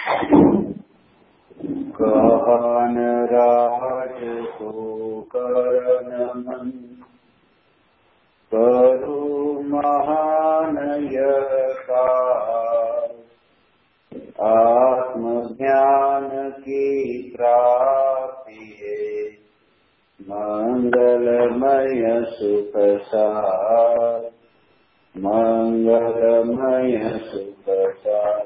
कहन राज को करन करु महान यकार, आत्मज्ञान की प्राप्ति है मंगलमय सुख सार, मंगलमय सुख सार।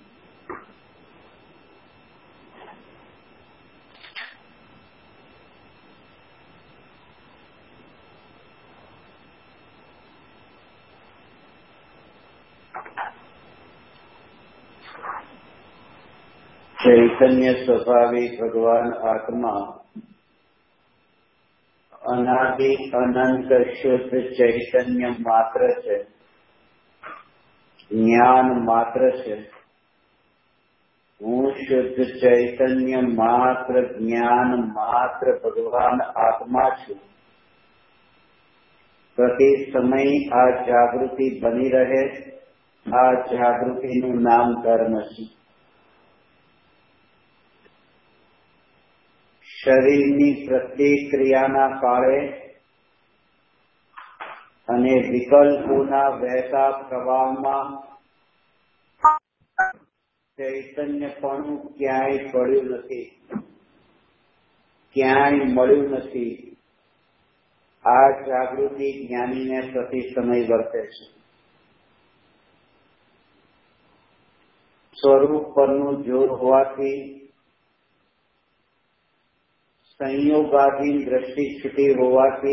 चैतन्य स्वभावी भगवान आत्मा अनादि अनंत शुद्ध चैतन्य मात्र છે, જ્ઞાન માત્ર છે। હું શુદ્ધ ચૈતન્ય માત્ર, જ્ઞાન માત્ર ભગવાન આત્મા છું। પ્રતિ સમય આ જાગૃતિ બની રહે, આ જાગૃતિનું નામ ધર્મ છે। શરીરની પ્રતિક્રિયાના કાળે અને વિકલ્પોના વહેતા પ્રવાહમાં ચૈતન્યપણું ક્યાંય પડ્યું નથી, ક્યાંય મળ્યું નથી। આ જાગૃતિ જ્ઞાનીને પ્રતિ સમય વર્તે છે। સ્વરૂપ પરનું જોર હોવાથી સંયોગાધીન દ્રષ્ટિ છૂટી હોવાથી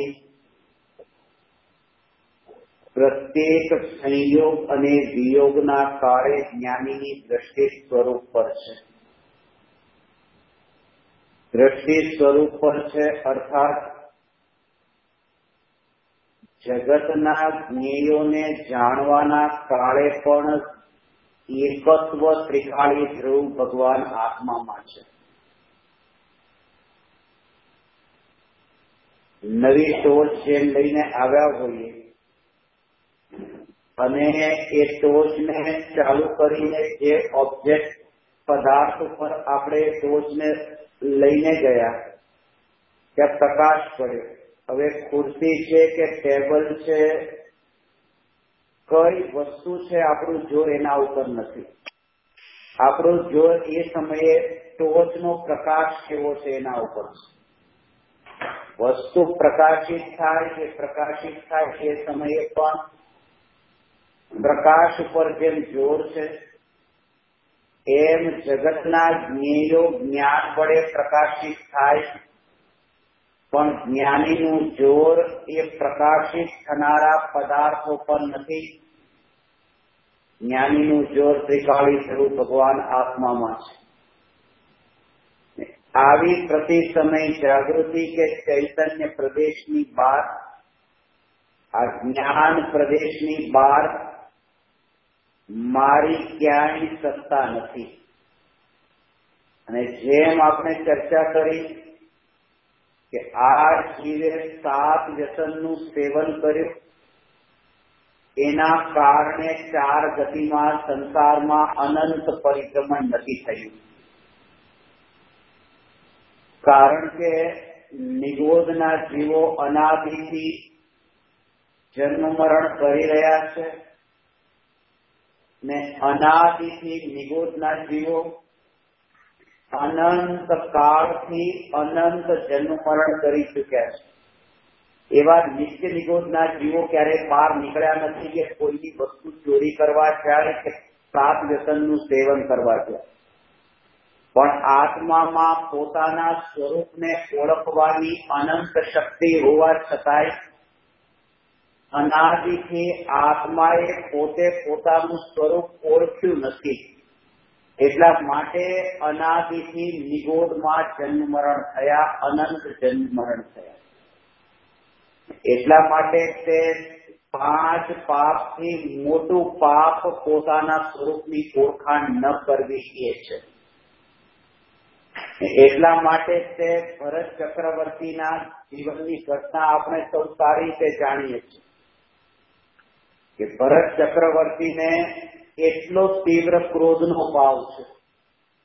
પ્રત્યેક સંયોગ અને વિયોગના કાળે જ્ઞાનીની દ્રષ્ટિ સ્વરૂપ પર છે। દ્રષ્ટિ સ્વરૂપ પર છે અર્થાત જગતના જ્ઞેયોને જાણવાના કાળે પણ એકત્વ ત્રિકાળી ધ્રુવ ભગવાન આત્મામાં છે। નવી ટોચ જે લઈને આવ્યા હોઈએ અને એ ટોચને ચાલુ કરીને જે ઓબ્જેક્ટ પદાર્થ ઉપર આપણે ટોચને લઈને ગયા ત્યાં પ્રકાશ પડ્યો। હવે ખુરશી છે કે ટેબલ છે, કઈ વસ્તુ છે, આપણું જોર એના ઉપર નથી। આપણું જોર એ સમયે ટોચનો પ્રકાશ કેવો છે એના ઉપર છે। વસ્તુ પ્રકાશિત થાય કે પ્રકાશિત થાય એ સમયે પણ પ્રકાશ ઉપર જેમ જોર છે એમ જગતના જ્ઞેયો જ્ઞાન વડે પ્રકાશિત થાય, પણ જ્ઞાનીનું જોર એ પ્રકાશિત થનારા પદાર્થો પર નથી। જ્ઞાનીનું જોર ત્રિકાળી સ્વરૂપ ભગવાન આત્મામાં છે। આવી પ્રતિ સમય જાગૃતિ કે ચૈતન્ય પ્રદેશની બહાર, આ જ્ઞાન પ્રદેશની બહાર મારી ક્યાંય સત્તા નથી। અને જેમ આપણે ચર્ચા કરી કે આ જીવે 7 વ્યસનનું સેવન કર્યું, એના કારણે 4 ગતિમાં સંસારમાં અનંત પરિભ્રમણ નથી થયું। કારણ કે નિગોદના જીવો અનાદિથી જન્મ મરણ કરી રહ્યા છે ને અનાદિથી નિગોદના જીવો અનંત કાળથી અનંત જન્મ મરણ કરી ચૂક્યા છે। એવા નિત્ય નિગોદના જીવો ક્યારેય બહાર નીકળ્યા નથી કે કોઈની વસ્તુ ચોરી કરવા જાય કે 7 વ્યસનનું સેવન કરવા જાય, પણ આત્મામાં પોતાના સ્વરૂપને ઓળખવાની અનંત શક્તિ હોવા છતાંય અનાદિથી આત્માએ પોતે પોતાનું સ્વરૂપ ઓળખ્યું નથી। એટલા માટે અનાદિથી નિગોદમાં જન્મ મરણ થયા, અનંત જન્મ મરણ થયા। એટલા માટે તે 5 પાપથી મોટું પાપ પોતાના સ્વરૂપની ઓળખાણ ન કરવી એ છે। એટલા માટે તે ભરત ચક્રવર્તીના જીવનની ઘટના આપણે સૌ સારી રીતે જાણીએ છીએ કે ભરત ચક્રવર્તીને એટલો તીવ્ર ક્રોધનો ભાવ છે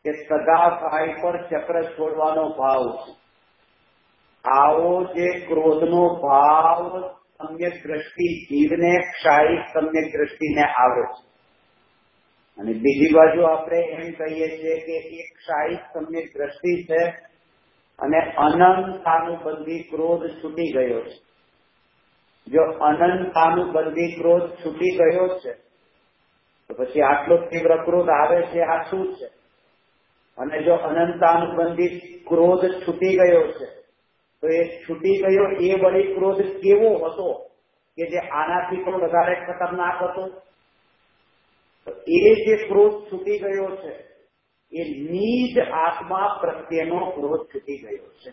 કે સગા ભાઈ પર ચક્ર છોડવાનો ભાવ છે. આવો જે ક્રોધનો ભાવ સમ્યક દ્રષ્ટિ જીવને ક્ષાયિક સમ્યક દ્રષ્ટિને આવે છે. અને બીજી બાજુ આપણે એમ કહીએ છીએ કે એક ક્ષાયિક સમ્યક દ્રષ્ટિ છે અને અનંતાનુબંધી ક્રોધ છૂટી ગયો છે. જો અનંતાનુબંધી ક્રોધ છૂટી ગયો છે તો પછી આટલો તીવ્ર ક્રોધ આવે છે આ શું છે? અને જો અનંતાનુબંધી ક્રોધ છૂટી ગયો છે તો એ છૂટી ગયો એ વળી ક્રોધ કેવો હતો કે જે આનાથી પણ વધારે ખતરનાક હતો? તો એ જે ક્રોધ છૂટી ગયો છે એ નિજ આત્મા પ્રત્યેનો ક્રોધ છૂટી ગયો છે.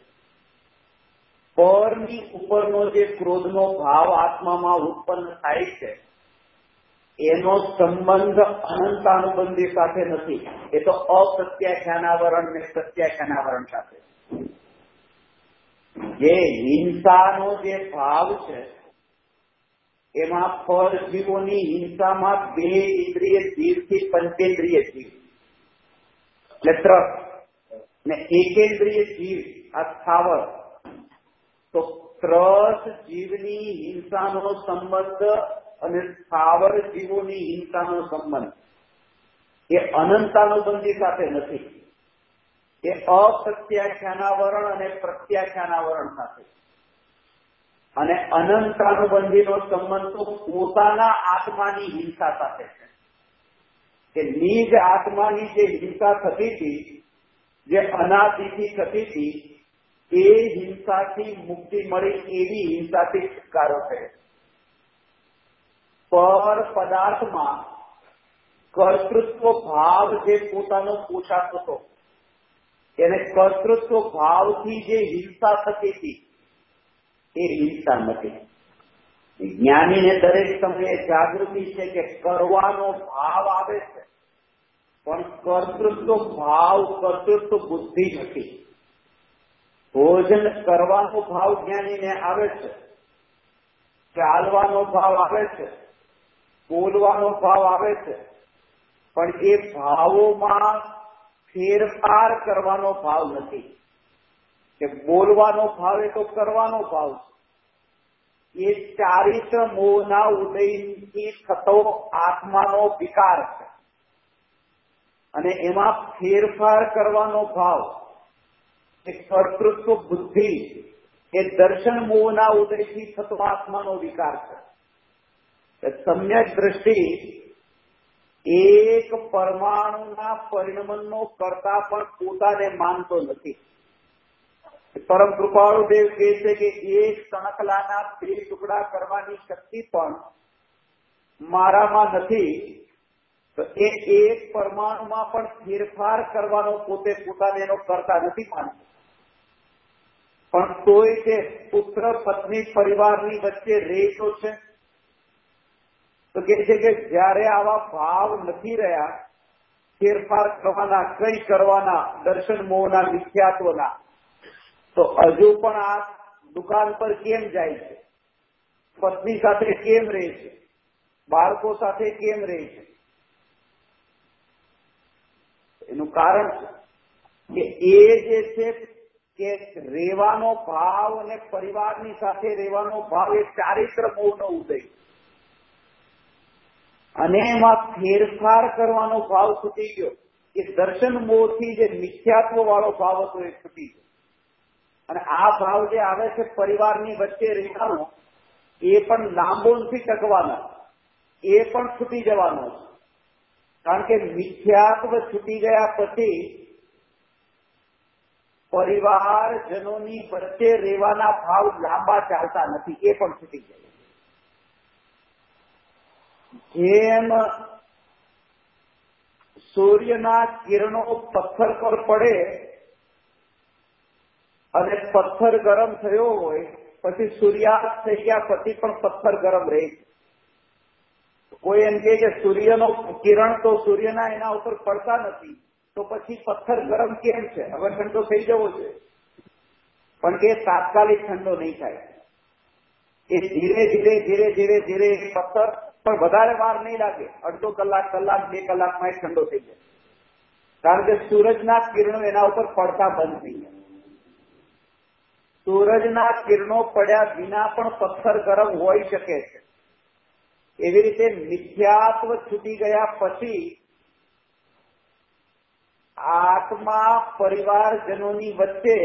પરની ઉપરનો જે ક્રોધનો ભાવ આત્મામાં ઉત્પન્ન થાય છે એનો સંબંધ અનંતાનુબંધી સાથે નથી. એ તો અપ્રત્યાખ્યાનાવરણ ને પ્રત્યાખ્યાનાવરણ સાથે. જે હિંસાનો જે ભાવ છે એમાં પરજીવોની હિંસામાં 2 ઇન્દ્રિય જીવથી પંચેન્દ્રિય જીવ એટલે 3 ને એકેન્દ્રિય જીવ આ સ્થાવર. તો 3 જીવની હિંસાનો સંબંધ અને સ્થાવર જીવોની હિંસાનો સંબંધ એ અનંતાનુબંધી સાથે નથી. એ અપ્રત્યાખ્યાનાવરણ અને પ્રત્યાખ્યાનાવરણ સાથે. અને અનંતાનુબંધીનો સંબંધ તો પોતાના આત્માની હિંસા સાથે છે કે નિજ આત્માની જે હિંસા થતી હતી, જે અનાદિથી થતી હતી, એ હિંસાથી મુક્તિ મળી એવી હિંસાથી છુટકારો થયો. પર પદાર્થમાં કર્તૃત્વ ભાવ જે પોતાનો પોષાતો હતો એને કર્તૃત્વ ભાવથી જે હિંસા થતી હતી એ હિંસા નથી. જ્ઞાનીને દરેક સમયે જાગૃતિ છે કે કરવાનો ભાવ આવે છે પણ કર્તૃત્વ ભાવ કર્તૃત્વ બુદ્ધિ નથી. ભોજન કરવાનો ભાવ જ્ઞાનીને આવે છે, ચાલવાનો ભાવ આવે છે, બોલવાનો ભાવ આવે છે, પણ એ ભાવોમાં ફેરફાર કરવાનો ભાવ નથી. કે બોલવાનો ભાવ એ તો કરવાનો ભાવ છે. એ ચારિત્ર મોહના ઉદયથી થતો આત્માનો વિકાર છે અને એમાં ફેરફાર કરવાનો ભાવ એ કર્તૃત્વ બુદ્ધિ એ દર્શન મોહના ઉદયથી થતો આત્માનો વિકાર છે. સમ્યક દ્રષ્ટિ એક પરમાણુના પરિણમનનો કરતા પણ પોતાને માનતો નથી. પરમ કૃપાળુ દેવ કહે છે કે એક સણકલાના 2 ટુકડા કરવાની શક્તિ પણ મારામાં નથી. તો એ એક પરમાણુમાં પણ ફેરફાર કરવાનો પોતે પોતાને એનો કરતા નથી માનતો. પણ તોય તે પુત્ર પત્ની પરિવારની વચ્ચે રહેતો છે. તો કહે છે કે જયારે આવા ભાવ નથી રહ્યા ફેરફાર કરવાના, કઈ કરવાના, દર્શન મોહના, મિથ્યાત્વના, તો હજુ પણ આ દુકાન પર કેમ જાય છે, પત્ની સાથે કેમ રહે છે, બાળકો સાથે કેમ રહે છે? એનું કારણ કે એ જે છે કે રહેવાનો ભાવ અને પરિવારની સાથે રહેવાનો ભાવ એ ચારિત્ર મોહનો ઉદય અને એમાં ફેરફાર કરવાનો ભાવ છૂટી ગયો. એ દર્શન મોહથી જે મિથ્યાત્વ વાળો ભાવ હતો એ છૂટી ગયો. અને આ ભાવ જે આવે છે પરિવારની વચ્ચે રહેવાનો એ પણ લાંબો નથી ટકવાનો, એ પણ છૂટી જવાનો છે. કારણ કે મિથ્યાત્વ છૂટી ગયા પછી પરિવારજનોની વચ્ચે રહેવાના ભાવ લાંબા ચાલતા નથી, એ પણ છૂટી જાય. જેમ સૂર્યના કિરણો પથ્થર પર પડે અને પથ્થર ગરમ થયો હોય પછી સૂર્યાસ્ત થઈ ગયા પછી પણ પથ્થર ગરમ રહે. કોઈ એમ કે સૂર્યનો કિરણ તો સૂર્યના એના ઉપર પડતા નથી તો પછી પથ્થર ગરમ કેમ છે? હવે ઠંડો થઈ જવો છે. પણ કે તાત્કાલિક ઠંડો નહીં થાય. એ ધીરે ધીરે ધીરે ધીરે ધીરે પથ્થર પણ વધારે વાર નહીં લાગે. અડધો કલાક, કલાક, 2 કલાકમાં એ ઠંડો થઈ જાય. કારણ કે સૂરજના કિરણો એના ઉપર પડતા બંધ થઈ ગયા. સૂરજના કિરણો પડ્યા વિના પણ પથ્થર ગરમ હોઈ શકે છે. એવી રીતે મિથ્યાત્વ છૂટી ગયા પછી આત્મા પરિવારજનોની વચ્ચે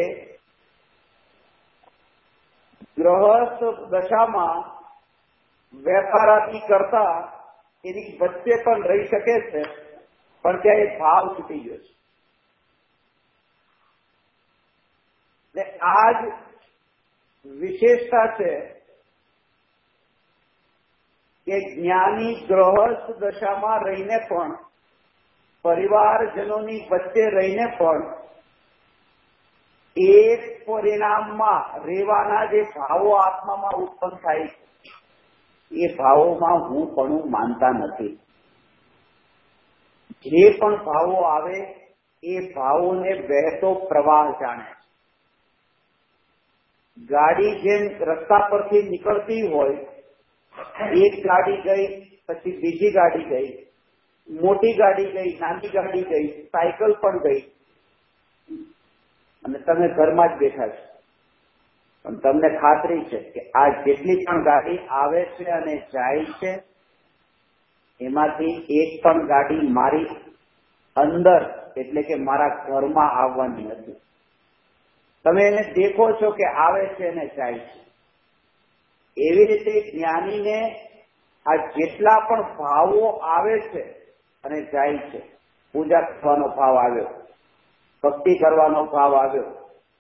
ગ્રહસ્થ દશામાં વેપારાથી કરતા એની વચ્ચે પણ રહી શકે છે, પણ ત્યાં એ ભાવ છૂટી ગયો છે. આ જ વિશેષતા છે કે જ્ઞાની ગ્રહસ્થ દશામાં રહીને પણ પરિવારજનોની વચ્ચે રહીને પણ એક પરિણામમાં રહેવાના જે ભાવો આત્મામાં ઉત્પન્ન થાય છે એ ભાવોમાં હું પણ માનતા નથી. જે પણ ભાવો આવે એ ભાવોને વહેતો પ્રવાહ જાણે. ગાડી જેમ રસ્તા પરથી નીકળતી હોય, એક ગાડી ગઈ પછી બીજી ગાડી ગઈ, મોટી ગાડી ગઈ, નાની ગાડી ગઈ, સાયકલ પણ ગઈ અને તમે ઘરમાં જ બેઠા છો, પણ તમને ખાતરી છે કે આ જેટલી પણ ગાડી આવે છે અને જાય છે એમાંથી એક પણ ગાડી મારી અંદર એટલે કે મારા ઘરમાં આવવાની નથી. તમે એને દેખો છો કે આવે છે અને જાય છે. એવી રીતે જ્ઞાનીને આ જેટલા પણ ભાવો આવે છે અને જાય છે, પૂજા કરવાનો ભાવ આવ્યો, ભક્તિ કરવાનો ભાવ આવ્યો,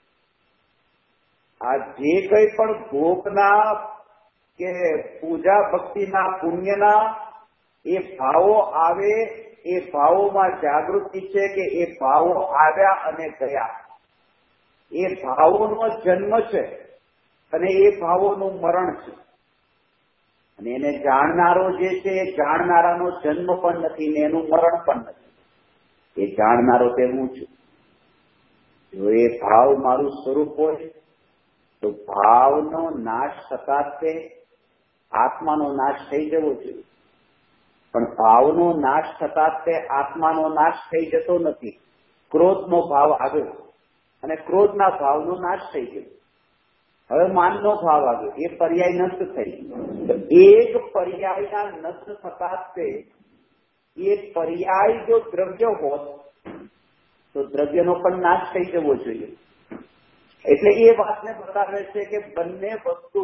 આ જે કંઈ પણ ભોગના કે પૂજા ભક્તિના પુણ્યના એ ભાવો આવે, એ ભાવોમાં જાગૃતિ છે કે એ ભાવો આવ્યા અને ગયા. એ ભાવોનો જન્મ છે અને એ ભાવોનું મરણ છે. અને એને જાણનારો જે છે એ જાણનારાનો જન્મ પણ નથી ને એનું મરણ પણ નથી. એ જાણનારો તે હું છું. જો એ ભાવ મારું સ્વરૂપ હોય તો ભાવનો નાશ થતા તે આત્માનો નાશ થઈ જવો જોઈએ. પણ ભાવનો નાશ થતા તે આત્માનો નાશ થઈ જતો નથી. ક્રોધનો ભાવ આવ્યો અને ક્રોધના ભાવનો નાશ થઈ ગયો. હવે માનનો ભાવ આવ્યો, એ પર્યાય નષ્ટ થઈ. એક પર્યાયના નષ્ટ થતા તે એ પર્યાય જો દ્રવ્ય હોત તો દ્રવ્યનો પણ નાશ થઈ જવો જોઈએ. એટલે એ વાતને બતાવે છે કે બંને વસ્તુ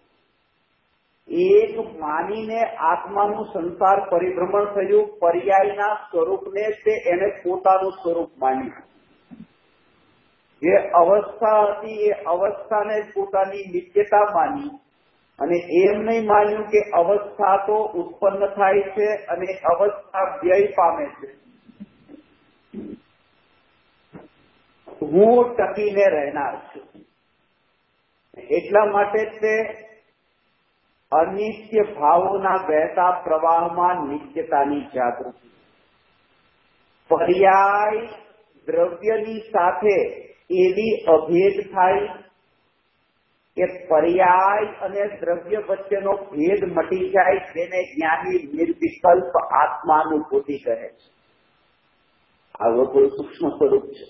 એક માનીને આત્માનું સંસાર પરિભ્રમણ થયું, પર્યાયના સ્વરૂપને તે એને પોતાનું સ્વરૂપ માન્યું. જે અવસ્થા હતી એ અવસ્થાને પોતાની નિત્યતા માની અને એમ નહીં માન્યું કે અવસ્થા તો ઉત્પન્ન થાય છે અને અવસ્થા વ્યય પામે છે. હું ટકીને રહેનાર છું. એટલા માટે તે અનિત્ય ભાવોના વહેતા પ્રવાહમાં નિત્યતાની જાગૃતિ. પર્યાય દ્રવ્યની સાથે એવી અભેદ થાય કે પર્યાય અને દ્રવ્ય વચ્ચેનો ભેદ મટી જાય, જેને જ્ઞાની નિર્વિકલ્પ આત્માનુભૂતિ કહે છે. આવું કોઈ સૂક્ષ્મ સ્વરૂપ છે.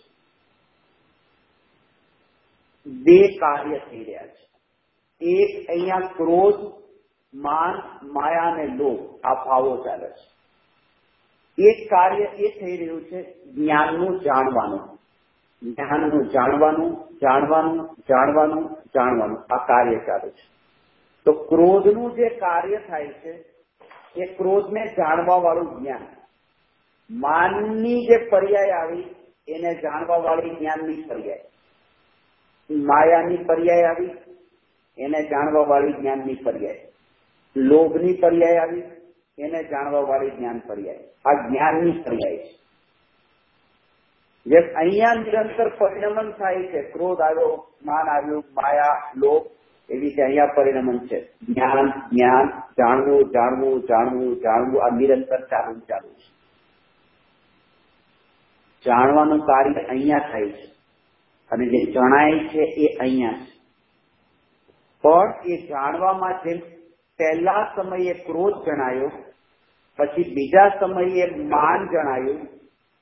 બે કાર્ય થઈ રહ્યા છે. એક અહીંયા ક્રોધ, માન, માયા અને લોભ આ ભાવો ચાલે છે. એક કાર્ય એ થઈ રહ્યું છે જ્ઞાનનું જાણવાનું. જ્ઞાનનું જાણવાનું, જાણવાનું, જાણવાનું, જાણવાનું આ કાર્ય ચાલે છે. તો ક્રોધનું જે કાર્ય થાય છે એ ક્રોધને જાણવા વાળું જ્ઞાન. માનની જે પર્યાય આવી એને જાણવા વાળી જ્ઞાનની પર્યાય. માયાની પર્યાય આવી એને જાણવા વાળી જ્ઞાનની પર્યાય. લોભની પર્યાય આવી એને જાણવા વાળી જ્ઞાન પર્યાય. આ જ્ઞાનની પર્યાય છે. જેમ અહીંયા નિરંતર પરિણમન થાય છે, ક્રોધ આવ્યો, માન આવ્યું, માયા, લોભ, એવી રીતે અહીંયા પરિણમન છે. જ્ઞાન, જ્ઞાન, જાણવું, જાણવું, જાણવું, જાણવું આ નિરંતર ચાલુ છે. જાણવાનું કાર્ય અહીંયા થાય છે અને જે જણાય છે એ અહીંયા છે. પણ એ જાણવામાં જેમ પહેલા સમયે ક્રોધ જણાયો, પછી બીજા સમયે માન જણાયું,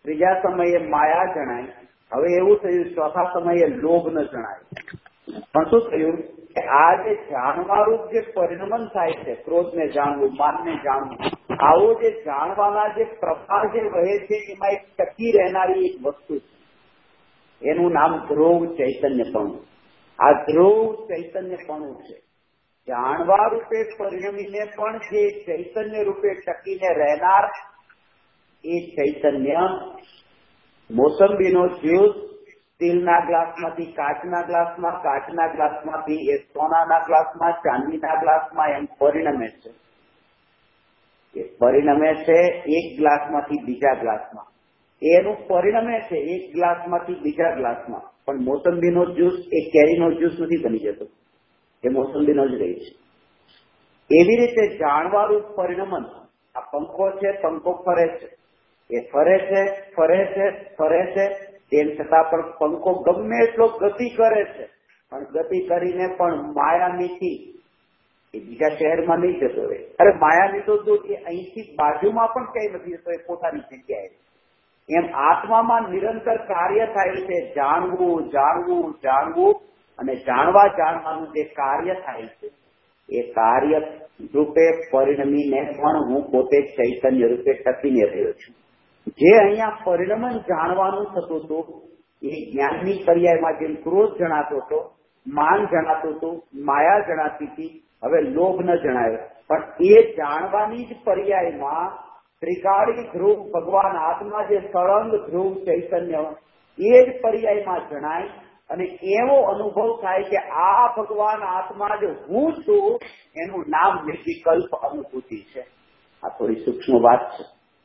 ત્રીજા સમયે માયા જણાય, હવે એવું થયું ચોથા સમયે લોભ ન જણાય. પણ શું થયું કે આ જે જાણવારૂપ જે પરિણમન થાય છે, ક્રોધને જાણવું, માનને જાણવું, આવો જે જાણવાના જે પ્રભાવ જે રહે છે એમાં એક ટકી રહેનારી એક વસ્તુ છે, એનું નામ ધ્રુવ ચૈતન્યપણું. આ ધ્રુવ ચૈતન્યપણું છે. જાણવા રૂપે પરિણમીને પણ જે ચૈતન્ય રૂપે ટકીને રહેનાર એ ચૈતન્ય મોસંબીનો જ્યુસ સ્ટીલના ગ્લાસમાંથી કાચના ગ્લાસમાં, કાચના ગ્લાસમાંથી એ સોનાના ગ્લાસમાં, ચાંદીના ગ્લાસમાં એમ પરિણમે છે. એ પરિણમે છે એક ગ્લાસમાંથી બીજા ગ્લાસમાં, એનું પરિણમે છે એક ગ્લાસમાંથી બીજા ગ્લાસમાં. પણ મોસંબીનો જ્યુસ એ કેરીનો જ્યુસ નથી બની જતો, એ મોસંબીનો જ રહી છે. એવી રીતે જાણવારૂપ પરિણમન, આ પંખો છે, પંખો ફરે છે, એ ફરે છે, ફરે છે, ફરે છે, તેમ છતાં પણ પંખો ગમે એટલો ગતિ કરે છે, પણ ગતિ કરીને પણ માયામીથી એ બીજા શહેરમાં નહીં જતો રહે. અરે માયામી તો એ અહીંથી બાજુમાં પણ કઈ નથી જતો, એ પોતાની જગ્યાએ. એમ આત્મામાં નિરંતર કાર્ય થાય છે, જાણવું, જાણવું, જાણવું, અને જાણવાનું જે કાર્ય થાય છે એ કાર્ય રૂપે પરિણમીને પણ હું પોતે ચૈતન્ય રૂપે ટકીને રહ્યો છું. જે અહીંયા પરિણમન જાણવાનું થતું હતું એ જ્ઞાનની પર્યાયમાં જેમ ક્રોધ જણાતો હતો, માન જણાતું હતું, માયા જણાતી હતી, હવે લોભ ન જણાયો. પણ એ જાણવાની જ પર્યાયમાં ત્રિકાળી ધ્રુવ ભગવાન આત્મા જે સળંગ ધ્રુવ ચૈતન્ય એ જ પર્યાયમાં જણાય અને એવો અનુભવ થાય કે આ ભગવાન આત્મા જે હું છું એનું નામ નિર્વિકલ્પ અનુભૂતિ છે. આ થોડી સૂક્ષ્મ વાત છે.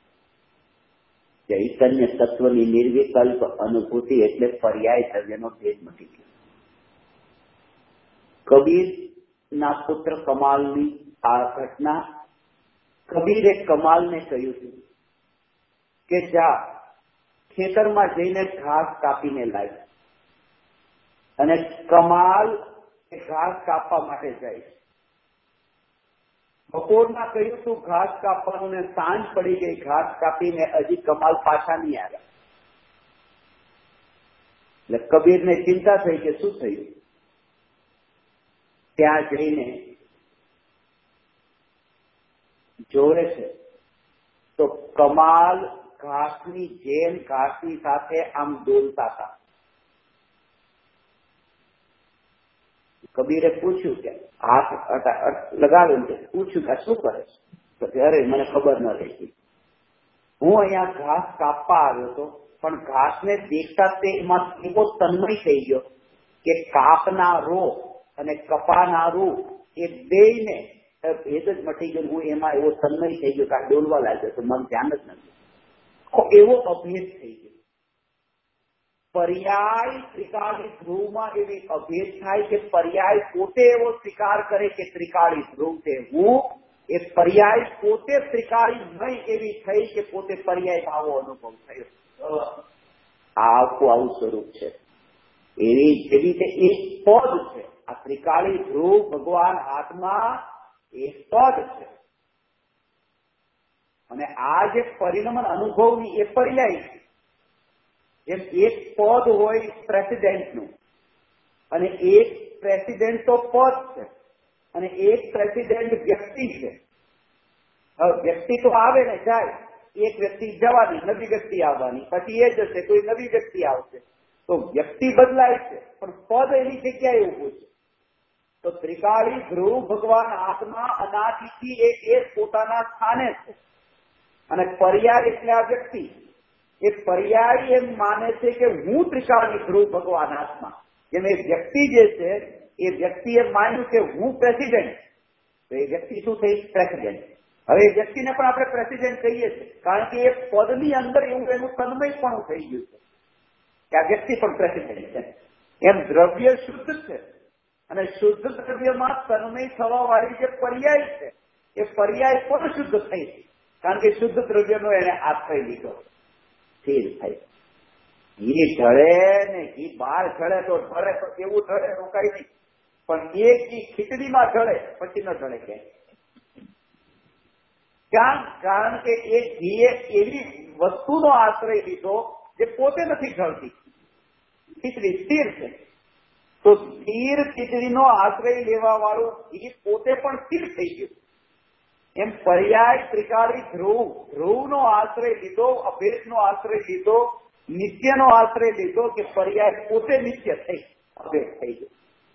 ચૈતન્ય તત્વની નિર્વિકલ્પ અનુભૂતિ એટલે પર્યાય દ્રવ્યનો ભેદ મટી ગયો. કબીરના પુત્ર કમાલની આ ઘટના, કબીરે કમાલને કહ્યું હતું કે જા ખેતરમાં જઈને ઘાસ કાપીને લાવ. અને કમાલ એ ઘાસ કાપવા માટે જાય છે. બપોરના કહ્યું તું ઘાસ કાપવાનું ને સાંજ પડી ગઈ, ઘાસ કાપીને હજી કમાલ પાછા નહીં આવ્યા. એટલે કબીરને ચિંતા થઈ કે શું થયું. ત્યાં જઈને જોવે છે તો કમાલ ઘાસની જેમ ઘાસની સાથે આમ ડોલતા હતા. કબીરે પૂછ્યું કે હાથ લગાવ્યો, પૂછ્યું કે શું કરે છે? તો અરે મને ખબર ન રહી, હું અહીંયા ઘાસ કાપવા આવ્યો હતો, પણ ઘાસને દેખતા તે એમાં એવો તન્મય થઈ ગયો કે કાપનારો અને કપાનારું એ બેયને ભેદ જ મટી ગયો. હું એમાં એવો તન્મય થઈ ગયો કે ડોલવા લાગ્યો તો મને ધ્યાન જ નથી. એવો અભેદ થઈ ગયો. પર્યાય ત્રિકાળી ધ્રુવમાં એવી અભેદ થાય કે પર્યાય પોતે એવો સ્વીકાર કરે કે ત્રિકાળી ધ્રુવ છે હું, એ પર્યાય પોતે ત્રિકાળી નહીં એવી થઈ કે પોતે પર્યાયમાં આવો અનુભવ થયો. આવું સ્વરૂપ છે. એવી જેવી રીતે એક પદ છે, આ ત્રિકાળી ધ્રુવ ભગવાન આત્મા એક પદ છે. અને આ જે પરિણમન અનુભવની એ પર્યાય છે. જેમ એક પદ હોય પ્રેસિડેન્ટનું, અને એક પ્રેસિડેન્ટ તો પદ છે, અને એક પ્રેસિડેન્ટ વ્યક્તિ છે. હવે વ્યક્તિ તો આવે ને જાય, એક વ્યક્તિ જવાની, નવી વ્યક્તિ આવવાની, પછી એ જશે, કોઈ નવી વ્યક્તિ આવશે. તો વ્યક્તિ બદલાય છે પણ પદ એની જગ્યાએ ઉભું છે. તો ત્રિકાળી ધ્રુવ ભગવાન આત્મા અનાદિથી એ પોતાના સ્થાને છે. અને પર્યાય એટલે આ વ્યક્તિ. એ પર્યાય એમ માને છે કે હું ત્રિકાળી ધ્રુવ ભગવાન આત્મા. જેમ એ વ્યક્તિ જે છે એ વ્યક્તિએ માન્યું કે હું પ્રેસિડેન્ટ, તો એ વ્યક્તિ શું થઈ? પ્રેસિડેન્ટ. હવે એ વ્યક્તિને પણ આપણે પ્રેસિડેન્ટ કહીએ છીએ, કારણ કે એ પદની અંદર એવું એનું તન્મય પણ થઈ ગયું છે કે આ વ્યક્તિ પણ પ્રેસિડેન્ટ છે. એમ દ્રવ્ય શુદ્ધ છે, અને શુદ્ધ દ્રવ્યમાં તન્મય થવા વાળી જે પર્યાય છે એ પર્યાય પણ શુદ્ધ થઈ, કારણ કે શુદ્ધ દ્રવ્યનો એને આશ્રય લીધો. સ્થિર થાય. ઘી ઢળે ને ઘી બહાર ઢળે તો ઢળે, તો એવું ઢળે રોકાય નહીં. પણ એ ઘી ખીચડીમાં ઢળે પછી ન ઢળે ક્યાંય. કારણ કે એ ઘી એવી વસ્તુનો આશ્રય લીધો જે પોતે નથી ઢળતી. ખીચડી સ્થિર છે, તો સ્થિર ખીચડીનો આશ્રય લેવા વાળું એ પોતે પણ સ્થિર થઈ ગયું. એમ પર્યાય ત્રિકાળી ધ્રુવનો આશ્રય લીધો, અભેદનો આશ્રય લીધો, નિત્યનો આશ્રય લીધો કે પર્યાય પોતે નિત્ય થઈ અભેદ થઈ ગયો.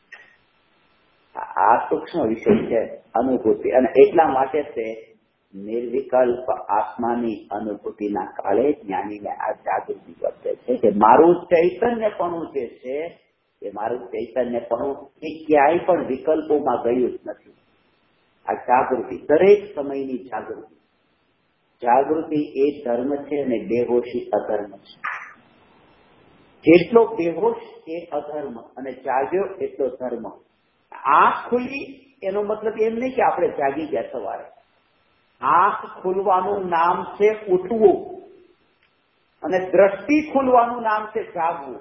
આ સૂક્ષ્મ વિષય છે અનુભૂતિ, અને એટલા માટે તે નિર્વિકલ્પ આત્માની અનુભૂતિના કાળે જ્ઞાનીને આ જાગૃતિ વર્તે છે કે મારું ચૈતન્યપણું જે છે એ મારું ચૈતન્યપણું એ ક્યાંય પણ વિકલ્પોમાં ગયું જ નથી. આ જાગૃતિ દરેક સમયની જાગૃતિ. જાગૃતિ એ ધર્મ છે અને બેહોશી અધર્મ છે. જેટલો બેહોશ એ અધર્મ અને જાગ્યો એટલો ધર્મ. આંખ ખુલી એનો મતલબ એમ નહીં કે આપણે જાગી ગયા સવારે. આંખ ખુલવાનું નામ છે ઉઠવું, અને દ્રષ્ટિ ખુલવાનું નામ છે જાગવું.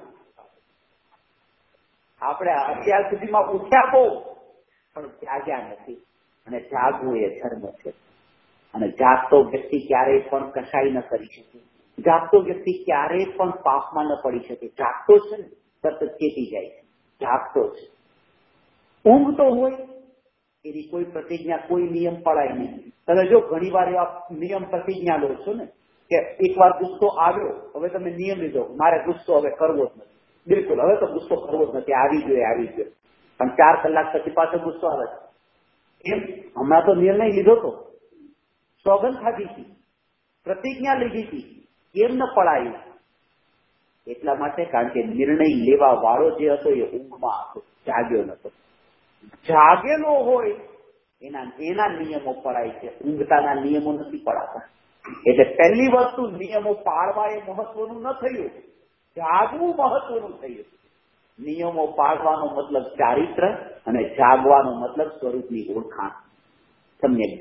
આપણે અત્યાર સુધીમાં ઉઠ્યા બહુ પણ જાગ્યા નથી, અને જાગવું એ ધર્મ છે. અને જાગતો વ્યક્તિ ક્યારેય પણ કસાઈ ન કરી શકે. જાગતો વ્યક્તિ ક્યારેય પણ પાપમાં ન પડી શકે. જાગતો છે ને તરત ચેતી જાય છે, જાગતો છે. ઊંઘ તો હોય એની કોઈ પ્રતિજ્ઞા, કોઈ નિયમ પડાય નહીં. તમે જો ઘણી વાર એવા નિયમ પ્રતિજ્ઞા લો છો ને કે એકવાર ગુસ્સો આવ્યો, હવે તમે નિયમ લીધો મારે ગુસ્સો હવે કરવો જ નથી, બિલકુલ હવે તો ગુસ્સો કરવો જ નથી, આવી ગયો. પણ 4 કલાક પછી પાછો ગુસ્સો આવે છે. એમ હમણાં તો નિર્ણય લીધો તો, સોગંદ ખાધી હતી, પ્રતિજ્ઞા લીધી હતી, કેમ ન પડાયું? એટલા માટે કારણ કે નિર્ણય લેવા વાળો જે હતો એ ઊંઘમાં હતો, જાગ્યો નતો. જાગેલો હોય એના નિયમો પડાય છે, ઊંઘતાના નિયમો નથી પડાતા. એટલે પહેલી વસ્તુ નિયમો પાળવા એ મહત્વનું ન થયું, જાગવું મહત્વનું થયું. નિયમો પાળવાનો મતલબ ચારિત્ર અને જાગવાનો મતલબ સ્વરૂપની ઓળખાણ. સમ્યક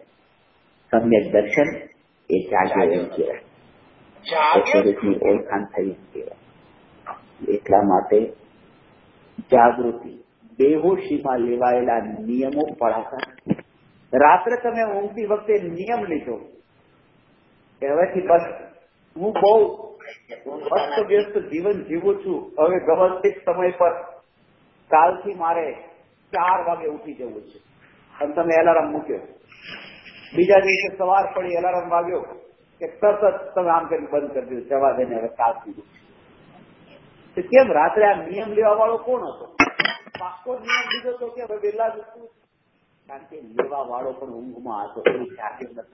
દર્શન એ જાગ્યો એમ કહેવાય, સ્વરૂપની ઓળખાણ થઈ એમ કહેવાય. એટલા માટે જાગૃતિ બેહોશીમાં લેવાયેલા નિયમો પડાતા. રાત્રે તમે ઊંઘતી વખતે નિયમ લીધો કે હવેથી બસ હું બહુ અસ્તવ્યસ્ત જીવન જીવું છું, હવે વ્યવસ્થિત સમય પર કાલથી મારે 4 વાગે ઉઠી જવું છે, અને તમે એલાર્મ મૂક્યો. બીજા દિવસે સવાર પડી એલાર્મ વાગ્યો કે તરત જ તમે આમ કરીને બંધ કરી દીધું, જવા દઈને હવે કાલથી. કેમ? રાત્રે આ નિયમ લેવા વાળો કોણ હતો? પાકો નિયમ લીધો તો કે હવે વહેલા જ ઉઠવું. કારણ કે લેવા વાળો પણ ઊંઘમાં હતો, કોઈ જાગ્યો નતો.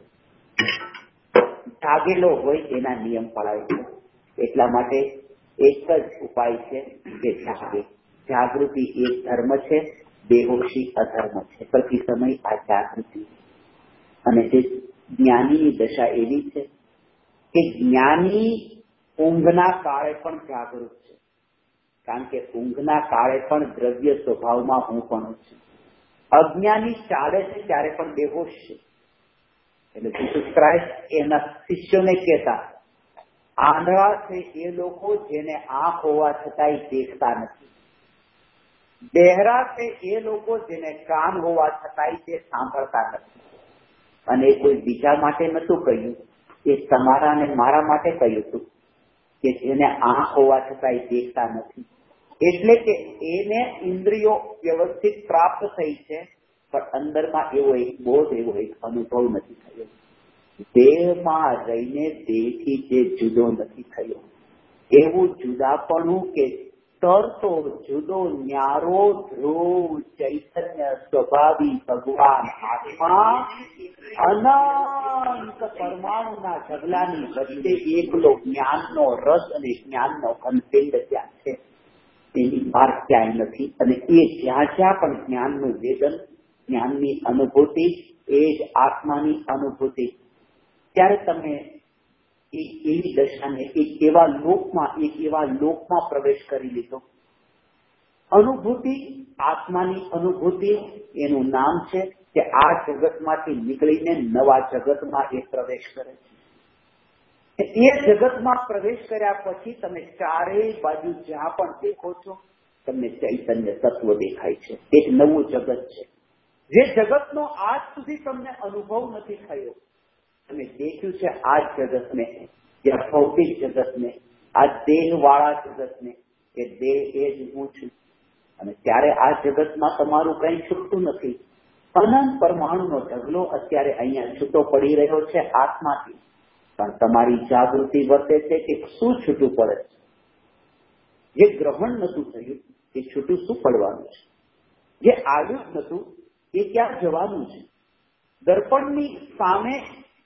જાગેલો હોય એના નિયમ પડાય છે. એટલા માટે એક જ ઉપાય છે કે જાગે. જાગૃતિ એક ધર્મ છે, બેહોશી અધર્મ છે. પ્રતિ સમય આ જાગૃતિ. અને જે જ્ઞાનીની દશા એવી છે કે જ્ઞાની ઊંઘના કાળે પણ જાગૃત છે. કારણ કે ઊંઘના કાળે પણ દ્રવ્ય સ્વભાવમાં હું પણ છું. અજ્ઞાની ચાલે છે ત્યારે પણ બેહોશ છે. એટલે જીસસ ક્રાઇસ્ટ એના શિષ્યોને કહેતા, આંધળા છે એ લોકો જેને આંખ હોવા છતાંય દેખતા નથી. બહેરા છે એ લોકો જેને કાન હોવા છતાંય તે સાંભળતા નથી. અને કોઈ બીજા માટે નતું કહ્યું, એ તમારા અને મારા માટે કહ્યું હતું કે જેને આંખ હોવા છતાંય દેખતા નથી. એટલે કે એને ઇન્દ્રિયો વ્યવસ્થિત પ્રાપ્ત થઈ છે, પણ અંદરમાં એવો એક બોધ, એવો એક અનુભવ નથી થયો. દેહમાં રહીને દેહથી જે જુદો નથી થયો, એવું જુદાપણું કે તરતો જુદો ન્યારો ધ્રુવ ચૈતન્ય સ્વભાવી ભગવાન આત્મા અનંત પરમાણુના ઢગલાની વચ્ચે એકલો જ્ઞાનનો રસ અને જ્ઞાનનો કંટેન્ટ ત્યાં છે. એની બહાર ક્યાંય નથી. અને એ જ્યાં જ્યાં પણ જ્ઞાનનું વેદન, જ્ઞાનની અનુભૂતિ, એ જ આત્માની અનુભૂતિ. ત્યારે તમે એક એવી દશાને, એક એવા લોકમાં પ્રવેશ કરી લીધો. અનુભૂતિ, આત્માની અનુભૂતિ, એનું નામ છે કે આ જગતમાંથી નીકળીને નવા જગતમાં એ પ્રવેશ કરે છે. એ જગતમાં પ્રવેશ કર્યા પછી તમે ચારેય બાજુ જ્યાં પણ દેખો છો, તમને ચૈતન્ય તત્વ દેખાય છે. એક નવું જગત છે, જે જગતનો આજ સુધી તમને અનુભવ નથી થયો. તમે દેખ્યું છે આ જગતને या भौतिक जगतने, आ देहवाળા જગતને કે દેહ એ જ હું છું. અને ત્યારે આ જગતમાં તમારું કંઈ છૂટતું નથી. અનંત પરમાણુનો ઢગલો અત્યારે અહીંયા છૂટો પડી રહ્યો છે આત્માથી, પણ તમારી જાગૃતિ વર્તે છે કે શું છૂટું પડે છે. જે ગ્રહણ નતું થયું એ છૂટું શું પડવાનું છે, જે આવ્યું જ નતું એ ક્યાં જવાનું છે. દર્પણની સામે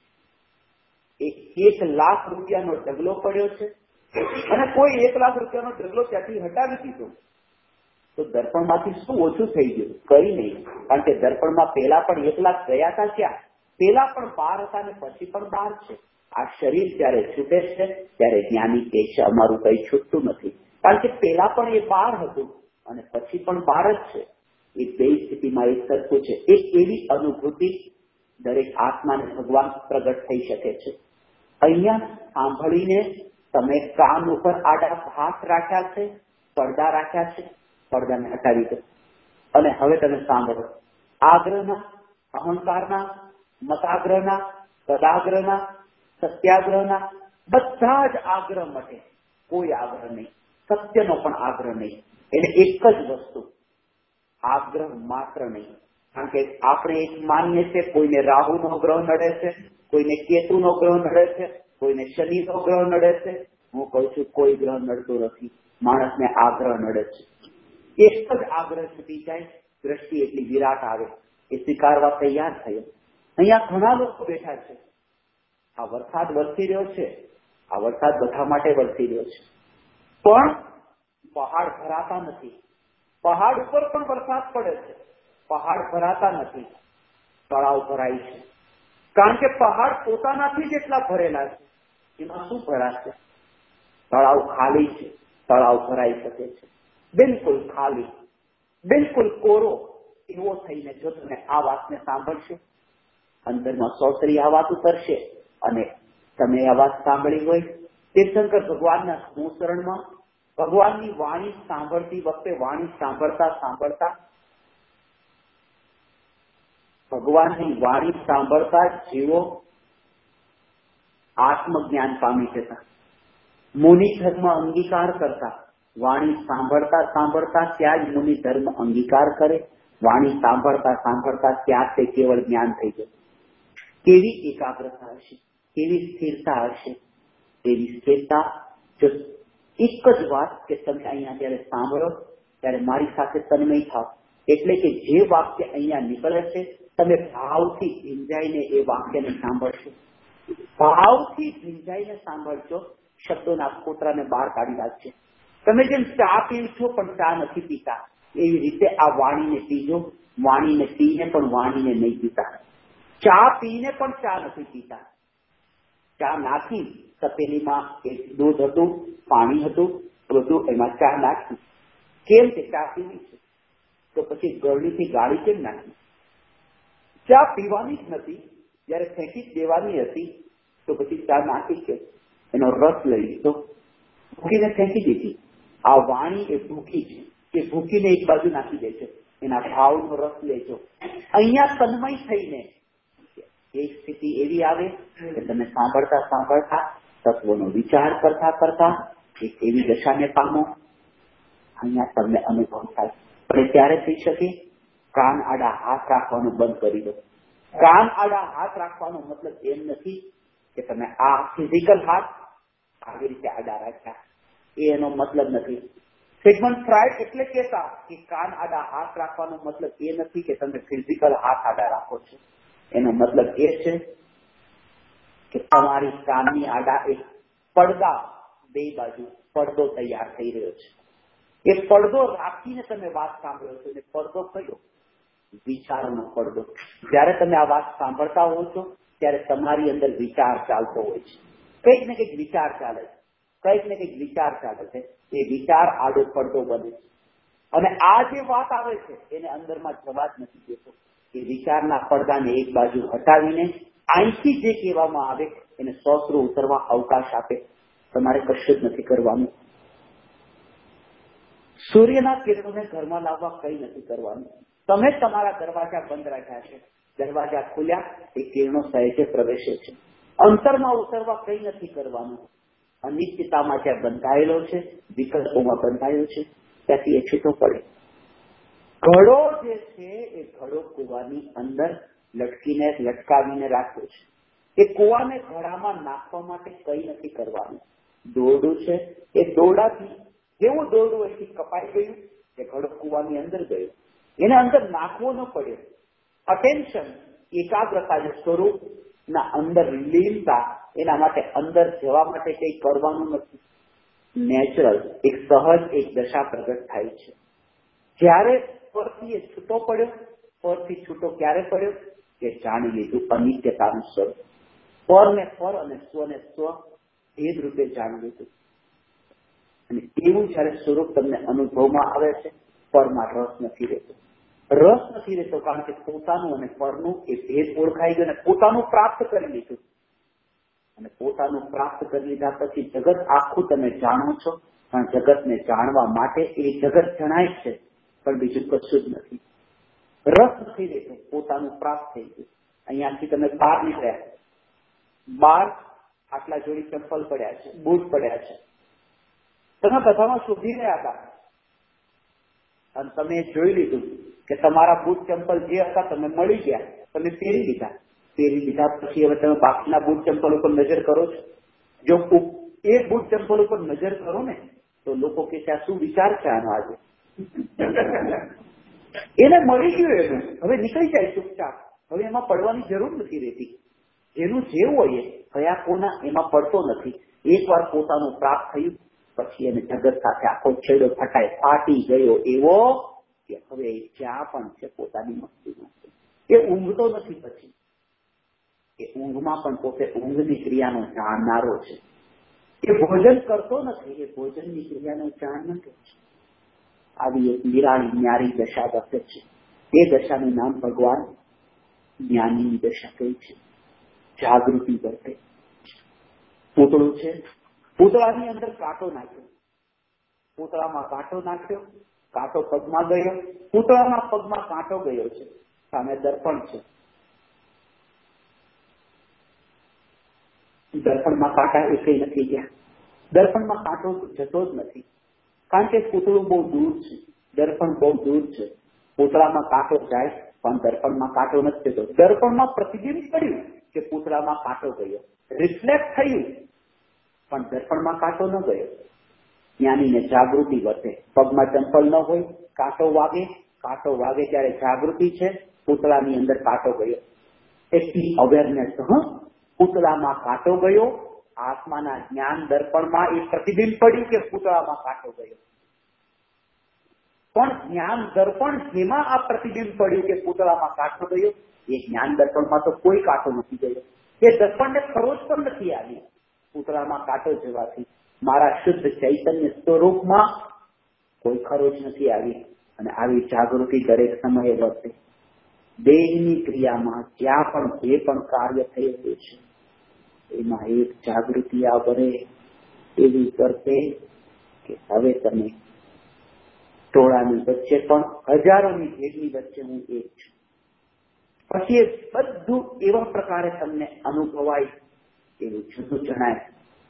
1,00,000 રૂપિયાનો ઢગલો પડ્યો છે અને કોઈ 1,00,000 રૂપિયાનો ઢગલો ત્યાંથી હટાવી દીધો તો દર્પણમાંથી શું ઓછું થઈ ગયું? કઈ નહીં. કારણ કે દર્પણમાં પેલા પણ 1,00,000 ગયા હતા, ક્યાં પેલા પણ 12 હતા ને પછી પણ 12 છે. આ શરીર જ્યારે છૂટે છે ત્યારે જ્ઞાની કહે છે અમારું કઈ છૂટતું નથી, કારણ કે પેલા પણ એ 12 હતું અને પછી પણ 12 જ છે. એ બે સ્થિતિમાં એક સરખું છે. એક એવી અનુભૂતિ દરેક આત્માને ભગવાન પ્રગટ થઈ શકે છે. અહીંયા સાંભળીને તમે કાન ઉપર આડા હાથ રાખ્યા છે, પડદા રાખ્યા છે, પડદાને હટાવી દો અને હવે તમે સાંભળો. આગ્રહના, અહંકારના, મતાગ્રહના, તદાગ્રહના, સત્યાગ્રહના બધા જ આગ્રહ મટે. કોઈ આગ્રહ નહીં, સત્યનો પણ આગ્રહ નહીં. એટલે એક જ વસ્તુ, આગ્રહ માત્ર નહીં. કારણ કે આપણે એક માનીએ છીએ કોઈને રાહુનો ગ્રહ નડે છે, કોઈને કેતુનો ગ્રહ નડે છે, કોઈને શનિનો ગ્રહ નડે છે. હું કહું છું કોઈ ગ્રહ નડતો નથી, માણસને આગ્રહ નડે છે. એક જ આગ્રહ છૂટી જાય, દ્રષ્ટિ એટલી વિરાટ આવે, એ સ્વીકારવા તૈયાર થયો. અહીંયા ઘણા લોકો બેઠા છે. આ વરસાદ વરસી રહ્યો છે, આ વરસાદ બધા માટે વરસી રહ્યો છે, પણ પહાડ ભરાતા નથી. પહાડ ઉપર પણ વરસાદ પડે છે, પહાડ ભરાતા નથી, તળાવ ભરાય છે. કારણ કે પહાડ પોતાનાથી જ એટલા ભરેલા છે, એમાં શું ભરાશે? તળાવ ખાલી છે, તળાવ ભરાઈ શકે છે. બિલકુલ ખાલી, બિલકુલ કોરો એવો થઈને જો તમે આ વાતને સાંભળશો, અંદરમાં સોસરી આ વાત ઉતરશે. અને તમે આ વાત સાંભળી હોય, તીર્થંકર ભગવાનના અનુસરણમાં ભગવાનની વાણી સાંભળતી વખતે વાણી સાંભળતા સાંભળતા ભગવાનની વાણી સાંભળતા જીવો આત્મજ્ઞાન પામી જતા. મુનિ ધર્મ અંગીકાર કરતા, વાણી સાંભળતા સાંભળતા ત્યાં જ મુનિ ધર્મ અંગીકાર કરે. વાણી સાંભળતા સાંભળતા ત્યાં તે કેવળ જ્ઞાન થઈ જાય. કેવી એકાગ્રતા હશે, કેવી સ્થિરતા હશે. એવી સ્થિરતા જો એક જ વાત કે તમે અહીંયા જયારે સાંભળો ત્યારે મારી સાથે તન્મય થાવ. એટલે કે જે વાક્ય અહીંયા નીકળે છે તમે ભાવથી ભીંજાઈને એ વાક્યને સાંભળશો, ભાવથી ભીંજાઈને સાંભળશો. શબ્દોના કોતરાને બહાર કાઢી નાખશે. તમે જેમ ચા પીવ છો પણ ચા નથી પીતા, એવી રીતે આ વાણીને પીજો. વાણીને પીને પણ વાણીને નહીં પીતા, ચા પીને પણ ચા નથી પીતા. ચા નાખી તપેલીમાં એક દૂધ હતું, પાણી હતું, બધું એમાં ચા નાખી. કેમ કે ચા પીવી છે, તો પછી ગળણીથી ગાળી કેમ નાખી? ચા પીવાની જ નથી, જયારે ફેંકી જ દેવાની હતી તો પછી ચા નાખી કે એનો રસ લઈ લીધો, ભૂકીને ફેંકી દીધી. આ વાણી એ ભૂકી છે, એ ભૂકીને એક બાજુ નાખી દે છે. એના ભાવનો રસ લેજો. અહીંયા તન્મય થઈને એક સ્થિતિ એવી આવે કે તમે સાંભળતા સાંભળતા તત્વોનો વિચાર કરતા કરતા એક એવી દશાને પામો. અહીંયા તમને અનુભવ થાય. પણ એ ત્યારે થઈ શકે, કાન આડા હાથ રાખવાનું બંધ કરી દો. કાન આડા હાથ રાખવાનો મતલબ એમ નથી કે તમે આ ફિઝિકલ હાથ આવી રીતે આડા રાખ્યા, એનો મતલબ નથી. સિગમન્ડ ફ્રાઇડ એટલે કહેતા કે કાન આડા હાથ રાખવાનો મતલબ એ નથી કે તમે ફિઝિકલ હાથ આડા રાખો છો. એનો મતલબ એ છે કે તમારી કાનની આડા એક પડદા, બે બાજુ પડદો તૈયાર થઈ રહ્યો છે. એ પડદો રાખીને તમે વાત સાંભળો છો. અને પડદો કયો? વિચારનો પડદો. જયારે તમે આ વાત સાંભળતા હો છો ત્યારે તમારી અંદર વિચાર ચાલતો હોય છે. કંઈક ને કંઈક વિચાર ચાલે છે, કંઈક ને કંઈક વિચાર ચાલે છે. એ વિચાર આડો પડદો બને છે. અને આ જે વાત આવે છે એને અંદરમાં જવા જ નથી દેતો. એ વિચારના પડદાને એક બાજુ હટાવીને અહીંથી જે કહેવામાં આવે એને સોસરું ઉતરવા અવકાશ આપે. તમારે કશું જ નથી કરવાનું. સૂર્યના કિરણોને ઘરમાં લાવવા કઈ નથી કરવાનું. તમે તમારા દરવાજા બંધ રાખ્યા છે, દરવાજા ખુલ્યા, એ કિરણો સહેજે પ્રવેશે છે. અંતરમાં ઉતરવા કંઈ નથી કરવાનું. અનિશ્ચિતતામાં જ્યાં બંધાયેલો છે, વિકલ્પોમાં બંધાયેલો છે, ત્યાંથી એ છૂટો પડે. ઘડો જે છે એ ઘડો કુવાની અંદર લટકાવીને રાખ્યો છે. એ કુવાને ઘડામાં નાખવા માટે કંઈ નથી કરવાનું. દોરડું છે એ દોરડાથી જેવું દોરડું એથી કપાઈ ગયું એ ઘડો કુવાની અંદર ગયો. એને અંદર નાખવો ન પડ્યો. અટેન્શન, એકાગ્રતા જે સ્વરૂપના અંદર લીનતા, એના માટે અંદર જવા માટે કંઈ કરવાનું નથી. નેચરલ એક સહજ એક દશા પ્રગટ થાય છે. જ્યારે પરથી એ છૂટો પડ્યો, પરથી છૂટો ક્યારે પડ્યો કે જાણી લીધું અનિત્યતાનું સ્વરૂપ. પરને પર અને સ્વને સ્વ ભેદ રૂપે જાણી લીધું. અને એવું જયારે સ્વરૂપ તમને અનુભવમાં આવે છે, પરમાં રસ નથી રહેતો. રસ નથી રહેતો કારણ કે પોતાનું અને પરનું એ ભેદ ઓળખાઈ ગયો અને પોતાનું પ્રાપ્ત કરી લીધું. અને પોતાનું પ્રાપ્ત કરી લીધા પછી જગત આખું તમે જાણો છો, પણ જગતને જાણવા માટે એ જગત જણાય છે, પણ બીજું કશું જ નથી. રસ નથી રહેતો, પોતાનું પ્રાપ્ત થઈ ગયું. અહીંયાથી તમે બહાર નીકળ્યા, બહાર આટલા જોડી ચંપલ પડ્યા છે, બૂટ પડ્યા છે, તમે બધામાં શોધી રહ્યા હતા અને તમે જોઈ લીધું કે તમારા બૂટ ચંપલ જે હતા તમે મળી ગયા, તમે પહેરી લીધા. પહેરી લીધા પછી હવે તમે બાકીના બૂટ ચંપલ ઉપર નજર કરો છો. જો એ બૂટ ચંપલ ઉપર નજર કરો ને તો લોકો કે ત્યાં શું વિચાર છે આનો આજે. એને મળી ગયું, એનું હવે નીકળી જાય ચૂપચાપ. હવે એમાં પડવાની જરૂર નથી રહેતી. જેનું જે હોય એ કયા કોના એમાં પડતો નથી. એકવાર પોતાનું પ્રાપ્ત થયું પછી એને જગત સાથે આખો છેડો ફાટી ગયો એવો કે હવે જ્યાં પણ છે પોતાની મસ્તીમાં છે. એ ઊંઘતો નથી. પછી એ ઊંઘમાં પણ પોતે ઊંઘની ક્રિયાનો જાણનારો છે. એ ભોજન કરતો નથી, એ ભોજનની ક્રિયાનો જાણનારો છે. આવી એક નિરાળી ન્યારી દશા વર્તે છે. એ દશાનું નામ ભગવાન જ્ઞાનીની દશા કહે છે. જાગૃતિ વર્તે. પૂતળું છે, પૂતળાની અંદર કાંટો નાખ્યો, પૂતળામાં કાંટો નાખ્યો, કાંટો પગમાં ગયો, પૂતળાના પગમાં કાંટો ગયો છે. સામે દર્પણ છે, દર્પણમાં કાંટા એકેય નથી ગયા. દર્પણમાં કાંટો જતો જ નથી કારણ કે પૂતળું બહુ દૂર છે, દર્પણ બહુ દૂર છે. પૂતળામાં કાંટો જાય પણ દર્પણમાં કાંટો નથી જતો. દર્પણમાં પ્રતિબિંબ પડ્યું કે પૂતળામાં કાંટો ગયો, રિફ્લેક્ટ થયું, પણ દર્પણમાં કાંટો ન ગયો. જ્ઞાનીને જાગૃતિ વર્તે. પગમાં ચંપલ ન હોય, કાંટો વાગે ત્યારે જાગૃતિ છે, પૂતળાની અંદર કાંટો ગયો. એટલી અવેરનેસ. પૂતળામાં કાંટો ગયો, આત્માના જ્ઞાન દર્પણમાં એ પ્રતિબિંબ પડ્યું કે પૂતળામાં કાંટો ગયો. પણ જ્ઞાન દર્પણ જેમાં આ પ્રતિબિંબ પડ્યું કે પૂતળામાં કાંટો ગયો, એ જ્ઞાન દર્પણમાં તો કોઈ કાંટો નથી ગયો. એ દર્પણને ખરોચ પણ નથી આવી. પૂતળામાં કાંટો જવાથી મારા શુદ્ધ ચૈતન્ય સ્વરૂપમાં કોઈ ખરોચ નથી આવી. અને આવી જાગૃતિ દરેક સમયે વર્તે. દેહની ક્રિયામાં જ્યાં પણ જે પણ કાર્ય થઈ રહ્યું છે એમાં એક જાગૃતિ આવરે એવી વર્તે કે હવે તમે ટોળાની વચ્ચે પણ હજારોની ભેગની વચ્ચે હું એક છું. પછી એ બધું એવા પ્રકારે તમને અનુભવાય, એવું જુદું જણાય.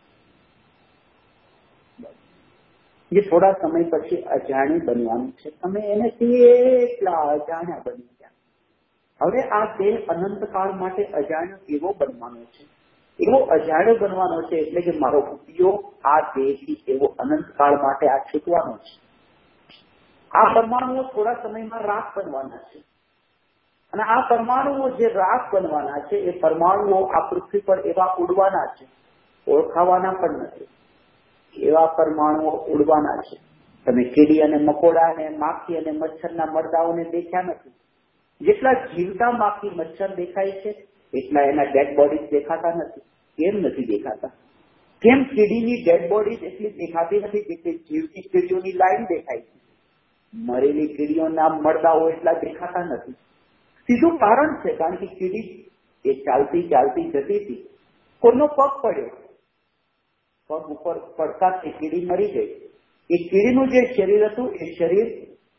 જે થોડા સમય પછી અજાણ્યું બનવાનું છે. તમે એને એટલા અજાણ્યા બની ગયા. હવે આ દેહ અનંતકાળ માટે અજાણ્યો એવો બનવાનો છે, એવો અજાણ્યો બનવાનો છે. એટલે કે મારો ઉપયોગ આ દેહથી એવો અનંતકાળ માટે આ છૂટવાનો છે. આ પરમાણુઓ થોડા સમયમાં રાખ બનવાના છે. અને આ પરમાણુઓ જે રાખ બનવાના છે એ પરમાણુઓ આ પૃથ્વી પર એવા ઉડવાના છે, ઓળખાવાના પણ નથી. એવા પરમાણુઓ ઉડવાના છે. તમે કીડી અને મકોડા અને માખી અને મચ્છરના મરદાઓને દેખ્યા નથી. જેટલા જીવતા માખી મચ્છર દેખાય છે એટલા એના ડેડ બોડીઝ દેખાતા નથી. કેમ નથી દેખાતા? કેમ કીડીની ડેડ બોડીઝ એટલી દેખાતી નથી જેટલી જીવતી કીડીઓની લાઈન દેખાય છે? મરેલી કીડીઓના મરદાઓ એટલા દેખાતા નથી. સીધું કારણ છે, કારણ કે કીડી એ ચાલતી ચાલતી જતી હતી, કોઈનો પગ પડ્યો, પગ ઉપર પડતા તે કીડી મરી ગઈ. એ કીડીનું જે શરીર હતું એ શરીર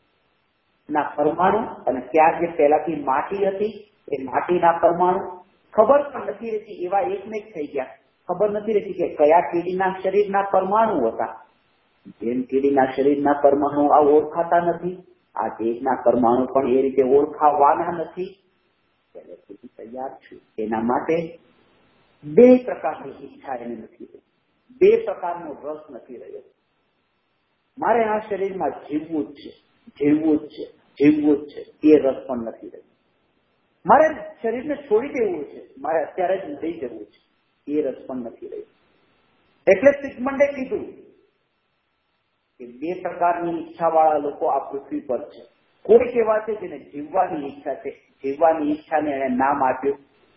ના પરમાણુ અને ત્યાં જે પહેલાથી માટી હતી એ માટીના પરમાણુ ખબર પણ નથી રહેતી, એવા એકમેક થઈ ગયા. ખબર નથી રહેતી કે કયા કીડીના શરીરના પરમાણુ હતા. જેમ કીડીના શરીરના પરમાણુ આ ઓળખાતા નથી, આ દેહના પરમાણુ પણ એ રીતે ઓળખાવાના નથી. પહેલેથી તૈયાર છું. એના માટે બે પ્રકારની ઈચ્છા એને નથી રહી, બે પ્રકારનો રસ નથી રહ્યો. મારે આ શરીરમાં જીવવું જ છે, જીવવું જ છે, જીવવું જ છે, એ રસ પણ નથી રહ્યો. મારે શરીરને છોડી દેવું છે, મારે અત્યારે જ લઈ જવું છે, એ રસ પણ નથી રહ્યો. એટલે સિગમન્ડે કીધું કે બે પ્રકારની ઈચ્છા વાળા લોકો આ પૃથ્વી પર છે. કોઈક એવા છે જેને જીવવાની ઈચ્છા છે, જીવવાની ઈચ્છાને એને નામ આપ્યું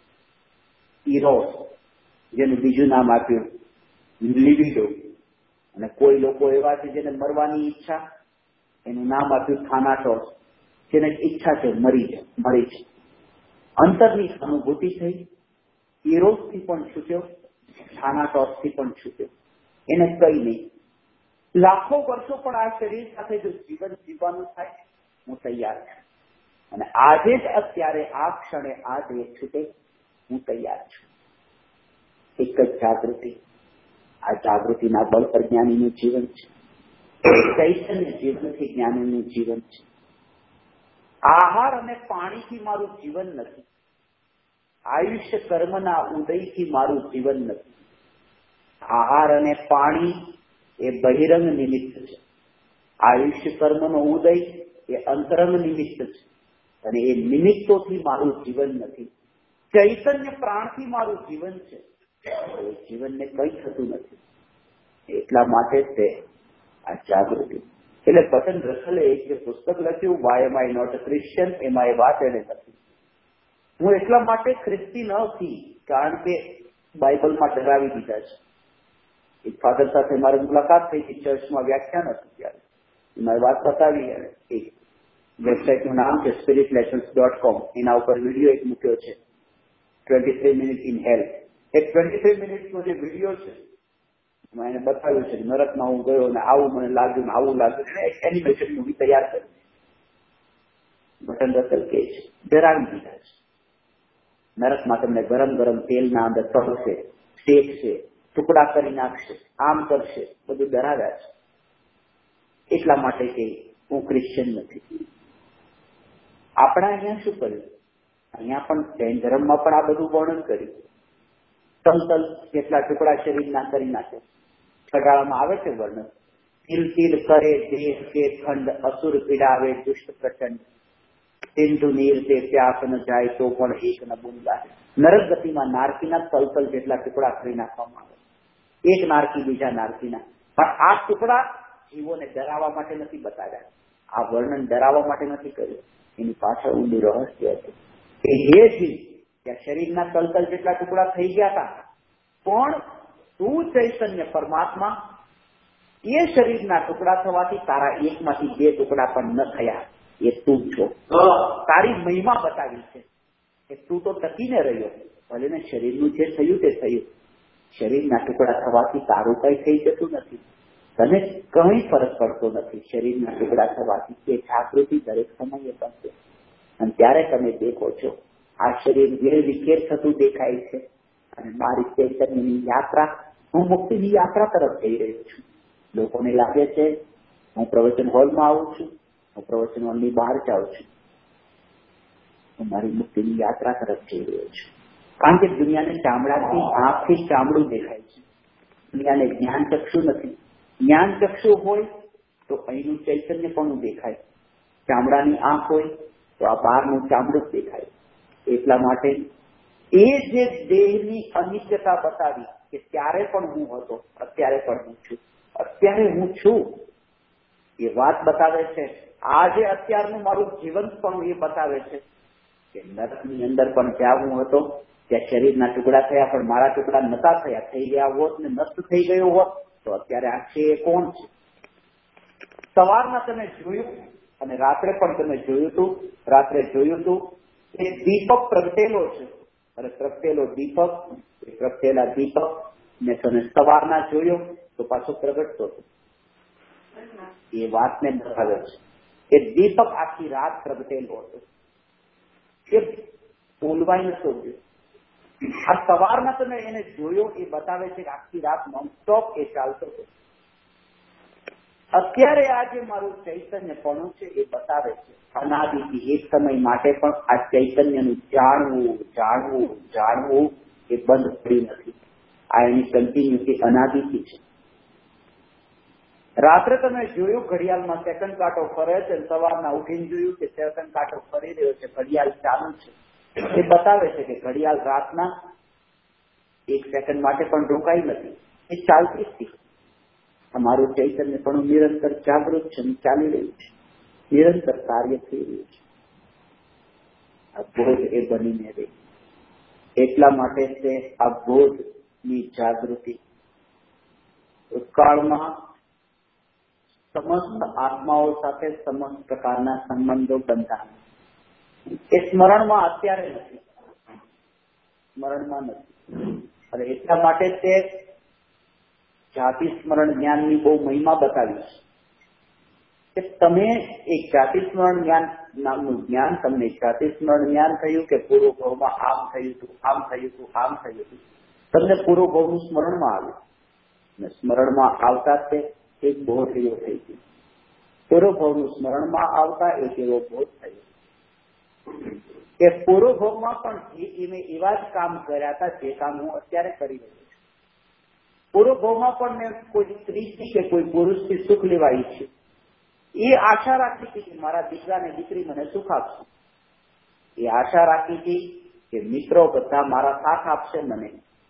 ઇરોસ, જેનું બીજું નામ આપ્યું લિબિડો. અને કોઈ લોકો એવા છે જેને મરવાની ઈચ્છા, એનું નામ આપ્યું થાનાટોસ, જેને ઈચ્છા છે મરી છે. અંતરની અનુભૂતિ થઈ, ઇરોસથી પણ છૂટ્યો, થાનાટોસથી પણ છૂટ્યો. એને કઈ નહીં, લાખો વર્ષો પણ આ શરીર સાથે જો જીવન જીવવાનું થાય, હું તૈયાર છું. અને આજે જ અત્યારે આ ક્ષણે આ દેહ છૂટે, હું તૈયાર છું. એક જ જાગૃતિ, આ જાગૃતિના બળ પર જ્ઞાનીનું જીવન છે. ચૈતન્ય જીવનથી જ્ઞાનીનું જીવન છે. આહાર અને પાણીથી મારું જીવન નથી, આયુષ્ય કર્મના ઉદયથી મારું જીવન નથી. આહાર અને પાણી એ બહિરંગ નિમિત્ત છે, આયુષ્ય કર્મનો ઉદય એ અંતરંગ નિમિત્ત છે. અને એ નિમિત્તોથી મારું જીવન નથી. ચૈતન્ય પ્રાણથી મારું જીવન છે, એ જીવનને કઈ થતું નથી. એટલા માટે જ તે આ જાગૃતિ. એટલે બટન રસલે એક જે પુસ્તક લખ્યું why am I not a Christian, એમાં એ વાત એને નથી. હું એટલા માટે ખ્રિસ્તી નથી કારણ કે બાઇબલમાં ડરાવી દીધા છે. એક ફાધર સાથે મારી મુલાકાત થઈ હતી, ચર્ચમાં વ્યાખ્યાન હતું ત્યારે મારી વાત બતાવી. એક વેબસાઇટનું નામ છે spiritlessons.com, એના ઉપર વિડીયો એક મૂક્યો છે 23 મિનિટ ઇન હેલ્થ. એ 23 મિનિટનો જે વિડીયો છે એમાં એને બતાવ્યું છે નરકમાં હું ગયો ને આવું મને લાગ્યું ને આવું લાગ્યું. એને એક એનિમેશન મૂવી તૈયાર કરી. બટન રસલ કે છે ડરાવી દીધા છે. નરકમાં તમને ગરમ ગરમ તેલના અંદર તળશે, શેકશે, ટુકડા કરી નાખશે, આમ કરશે, બધું ડરાવ્યા છે. એટલા માટે કે હું ક્રિશ્ચિયન નથી. આપણા અહીંયા શું કર્યું? અહીંયા પણ જૈન ધર્મમાં પણ આ બધું વર્ણન કર્યું. તલતલ જેટલા ટુકડા શરીરના કરી નાખે. ઘટાડામાં આવે છે વર્ણન. તિલ તિલ કરે દેહ કે ખંડ, અસુર પીડાવે દુષ્ટ પ્રચંડ, સિંધુ નીર તે પ્યાસ ન જાય તો પણ એક ન બુંદા. નરક ગતિમાં નારકીના તલતલ જેટલા ટુકડા કરી નાખવામાં આવે. એક નારકી બીજા નારકીના. પણ આ ટુકડા જીવોને ડરાવવા માટે નથી બતાવ્યા. આ વર્ણન ડરાવવા માટે નથી કર્યું. એની પાછળ ઊંડું રહસ્ય હતું કે હે જીવ, ત્યાં શરીરના તલતલ જેટલા ટુકડા થઈ ગયા હતા, પણ તું ચૈતન્ય પરમાત્મા, એ શરીરના ટુકડા થવાથી તારા એકમાંથી બે ટુકડા પણ ન થયા. એ તું છો. તારી મહિમા બતાવી છે કે તું તો ટકીને રહ્યો. ભલે ને શરીરનું જે થયું તે થયું. શરીરના ટુકડા થવાથી તારું કઈ થઈ જતું નથી. તને કઈ ફરક પડતો નથી શરીરના ટુકડા થવાથી. એ જાગૃતિ દરેક સમયે બનશે. અને ત્યારે તમે દેખો છો આ શરીર વેર વિખેર થતું દેખાય છે. અને મારી ચૈતન્યની યાત્રા, હું મુક્તિની યાત્રા તરફ જઈ રહ્યો છું. લોકોને લાગે છે હું પ્રવચન હોલમાં આવું છું, હું પ્રવચન હોલની બહાર જાઉં છું. હું મારી મુક્તિની યાત્રા તરફ જઈ રહ્યો છું. કારણ કે દુનિયાને ચામડાથી, આંખથી ચામડું દેખાય છે. દુનિયાને જ્ઞાન ચક્ષુ નથી. જ્ઞાન ચક્ષુ હોય તો અહીંનું ચૈતન્ય પણ દેખાય. ચામડાની આંખ હોય તો આ બહારનું ચામડું દેખાય. એટલા માટે એ જે દેહની અનિત્યતા બતાવી કે ત્યારે પણ હું હતો, અત્યારે પણ હું છું, અત્યારે હું છું, એ વાત બતાવે છે. આજે અત્યારનું મારું જીવન પણ એ બતાવે છે કે નરકની અંદર પણ જ્યાં હું હતો ત્યાં શરીરના ટુકડા થયા, પણ મારા ટુકડા નતા થયા. થઈ ગયા હોત ને નષ્ટ થઈ ગયો હોત તો અત્યારે આ છે એ કોણ છે? સવારના તમે જોયું અને રાત્રે પણ તમે જોયું હતું. રાત્રે જોયું હતું એ દીપક પ્રગટેલો છે. અને પ્રગટેલો દીપક, એ પ્રગટેલા દીપક ને તમે સવારના જોયો તો પાછો પ્રગટતો હતો. એ વાતને બતાવે છે. એ દીપક આખી રાત પ્રગટેલો હતો. એ બોલવાય નતો ગયો. આ સવારમાં તમે એને જોયો એ બતાવે છે કે આખી રાત નોનસ્ટોપ એ ચાલતો હતો. અત્યારે આ જે મારું ચૈતન્ય પણ છે એ બતાવે છે અનાદિથી એક સમય માટે પણ આ ચૈતન્યનું જાણવું જાણવું જાણવું એ બંધ પડ્યું નથી. આ એની કન્ટિન્યુટી અનાદિથી છે. રાત્રે તમે જોયું ઘડિયાળમાં સેકન્ડ કાંટો ફરે છે, સવારના ઉઠીને જોયું કે સેકન્ડ કાંટો ફરી રહ્યો છે, ઘડિયાળ ચાલુ છે. એ બતાવે છે કે ઘડિયાળ રાતના એક સેકન્ડ માટે પણ રોકાઈ નથી, એ ચાલતી હતી. અમારું ચૈતન્ય પણ નિરંતર જાગૃત છે, ચાલી રહ્યું છે, નિરંતર કાર્ય થઈ રહ્યું છે. આ બોધ એ બનીને રહે. એટલા માટે છે આ બોધની જાગૃતિ ભૂતકાળમાં સમસ્ત આત્માઓ સાથે સમસ્ત પ્રકારના સંબંધો બંધા. એ સ્મરણમાં અત્યારે નથી, સ્મરણમાં નથી. અને એટલા માટે તે જાતિ સ્મરણ જ્ઞાનની બહુ મહિમા બતાવી છે કે તમે એક જાતિ સ્મરણ જ્ઞાન નામનું જ્ઞાન, તમને જાતિ સ્મરણ જ્ઞાન થયું કે પૂર્વ ભાવમાં આમ થયું હતું, આમ થયું હતું, આમ થયું હતું. તમને પૂર્વ ભાવનું સ્મરણમાં આવ્યું અને સ્મરણમાં આવતા તે એક બોધ એવો થઈ ગયો. પૂર્વ ભાવનું સ્મરણમાં આવતા એક એવો બોધ થયો કે પૂર્વ ભાવમાં પણ મેં એવા જ કામ કર્યા હતા જે કામ હું અત્યારે કરી રહ્યો છું. પૂર્વ ભાવમાં પણ મેં કોઈ સ્ત્રીથી કે કોઈ પુરુષથી સુખ લેવા ઈચ્છ્યું. એ આશા રાખી હતી કે મારા દીકરા ને દીકરી મને સુખ આપશે. એ આશા રાખી હતી કે મિત્રો બધા મારા સાથ આપશે મને.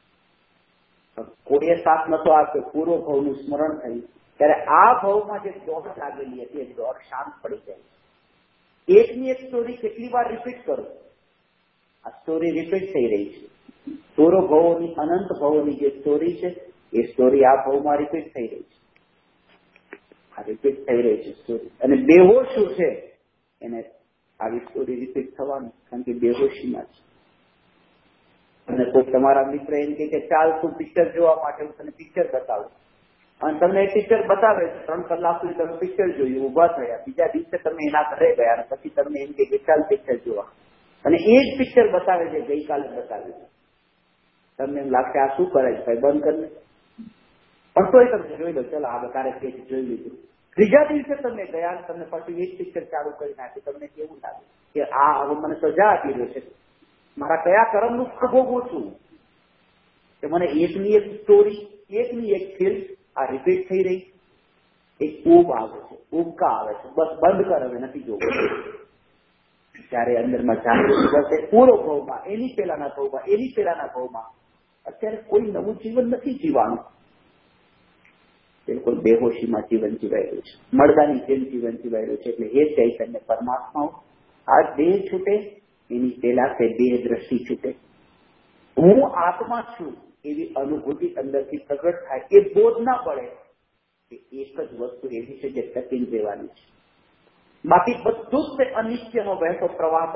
કોઈએ સાથ નતો આપ્યો. પૂર્વ ભાવનું સ્મરણ થયું ત્યારે આ ભાવમાં જે દોડ લાગેલી હતી એ દોડ શાંત પડી જાય. એકની એક સ્ટોરી કેટલી વાર રિપીટ કરું? આ સ્ટોરી રિપીટ થઈ રહી છે. પૂર્વ ભાવોની અનંત ભાવોની જે સ્ટોરી છે એ સ્ટોરી આ ભાવમાં રિપીટ થઈ રહી છે. આ રિપીટ થઈ રહી છે સ્ટોરી. અને બેહોશું છે એને આવી સ્ટોરી રિપીટ થવાની, કારણ કે બેહોશીમાં છે. અને કોઈ તમારા મિત્ર એમ કે ચાલ તું પિક્ચર જોવા માટે હું તને પિક્ચર બતાવું, અને તમને એ પિક્ચર બતાવે 3 કલાક સુધી તમે પિક્ચર જોયું, ઉભા થયા, બીજા દિવસે તમે એના ઘરે ગયા અને પછી તમને એમ કે ચાલ પિક્ચર જોવા, અને એ જ પિક્ચર બતાવે છે ગઈકાલે બતાવ્યું. તમને એમ લાગશે આ શું કરે છે ભાઈ, બંધ કરી. પણ તોય તમે જોઈ લો, ચાલો આ બતારે જોઈ લીધું. ત્રીજા દિવસે તમે ગયા તમને પછી એ જ પિક્ચર ચાલુ કરી નાખ્યું. તમને કેવું લાગે કે આ હવે મને સજા આપી રહ્યો છે, મારા કયા કર્મનું ફળ ભોગવું છું કે મને એકની એક સ્ટોરી, એકની એક ફિલ્મ આ રિપીટ થઈ રહી. એક ઊબ આવે છે, ઉબકા આવે છે, બસ બંધ કર, હવે નથી જોવું. ત્યારે અંદરમાં જાગૃતિ કરશે પૂરો ભાવમાં, એની પેલાના ભાવમાં, એની પેલાના ભાવમાં. અત્યારે કોઈ નવું જીવન નથી જીવવાનું. બિલકુલ બેહોશીમાં જીવન જીવાયેલું છે, મળદાની જેમ જીવન જીવાયેલું છે. એટલે એ ચૈતન્ય પરમાત્માઓ આ દેહ છૂટે એની પેલા તે દેહ દ્રષ્ટિ છૂટે. હું આત્મા છું એવી અનુભૂતિ અંદરથી પ્રગટ થાય. એ બોધ ના પડે કે એક જ વસ્તુ એવી છે જે ટકી રહેવાની છે, બાકી બધું જ તે અનિશ્ચયનો વહેતો પ્રવાહ.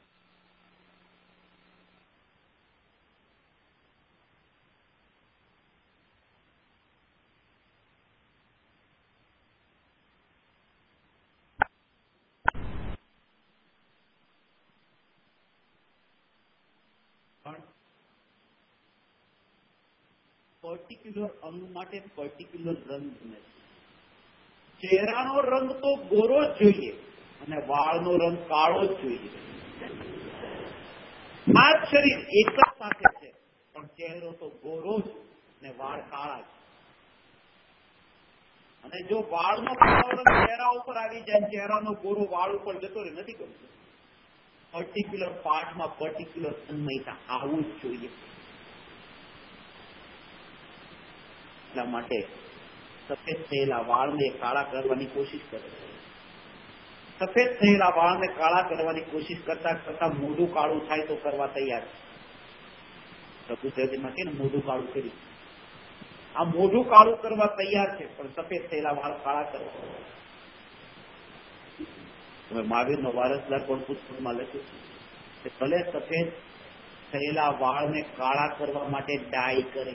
પર્ટિક્યુલર અંગ માટે પર્ટિક્યુલર રંગ નથી. ચહેરાનો રંગ તો ગોરો જ જોઈએ અને વાળનો રંગ કાળો જ જોઈએ. આ શરીર એક જ સાથે છે, પણ ચહેરો તો ગોરો જ અને વાળ કાળા જ. અને જો વાળનો કાળો રંગ ચહેરા ઉપર આવી જાય, ચહેરાનો ગોરો વાળ ઉપર જતો રહે, નથી ગમતું. પર્ટિક્યુલર પાર્ટમાં પર્ટિક્યુલર સંમયતા આવવું જ જોઈએ. એટલા માટે સફેદ થયેલા વાળને કાળા કરવાની કોશિશ કરે. સફેદ થયેલા વાળને કાળા કરવાની કોશિશ કરતા કરતા મોઢું કાળું થાય તો કરવા તૈયાર છે. પ્રભુદેવમાં કે મોઢું કાળું કરી, આ મોઢું કાળું કરવા તૈયાર છે, પણ સફેદ થયેલા વાળ કાળા કરવા. તમે મહાવીરનો વારસદાર પણ પુસ્તકમાં લખ્યું છે કે ભલે સફેદ થયેલા વાળને કાળા કરવા માટે ડાય કરે,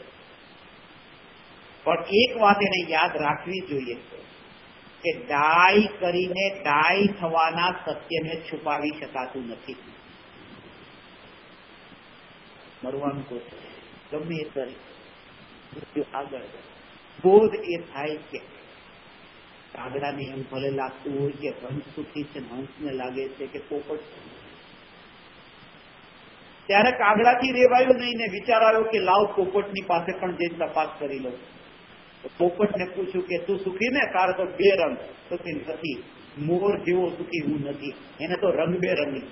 પણ એક વાત એને યાદ રાખવી જોઈએ કે ડાય કરીને ડાય થવાના સત્યને છુપાવી શકાતું નથી. મરવાનું તો ગમે એ કરે, મૃત્યુ આગળ. બોધ એ થાય કે કાગડાને એમ ભલે લાગતું હોય કે હંસ સુખી છે, હંસને લાગે છે કે પોપટ, ત્યારે કાગડાથી રેવાયું નહીં ને વિચાર આવ્યો કે લાવ પોપટની પાસે પણ જઈને તપાસ કરી લો. પોપટને પૂછ્યું કે તું સુખી ને? તારે તો બે રંગ. તો કે નથી, મોર જેવો સુખી હું નથી, એને તો રંગબેરંગી.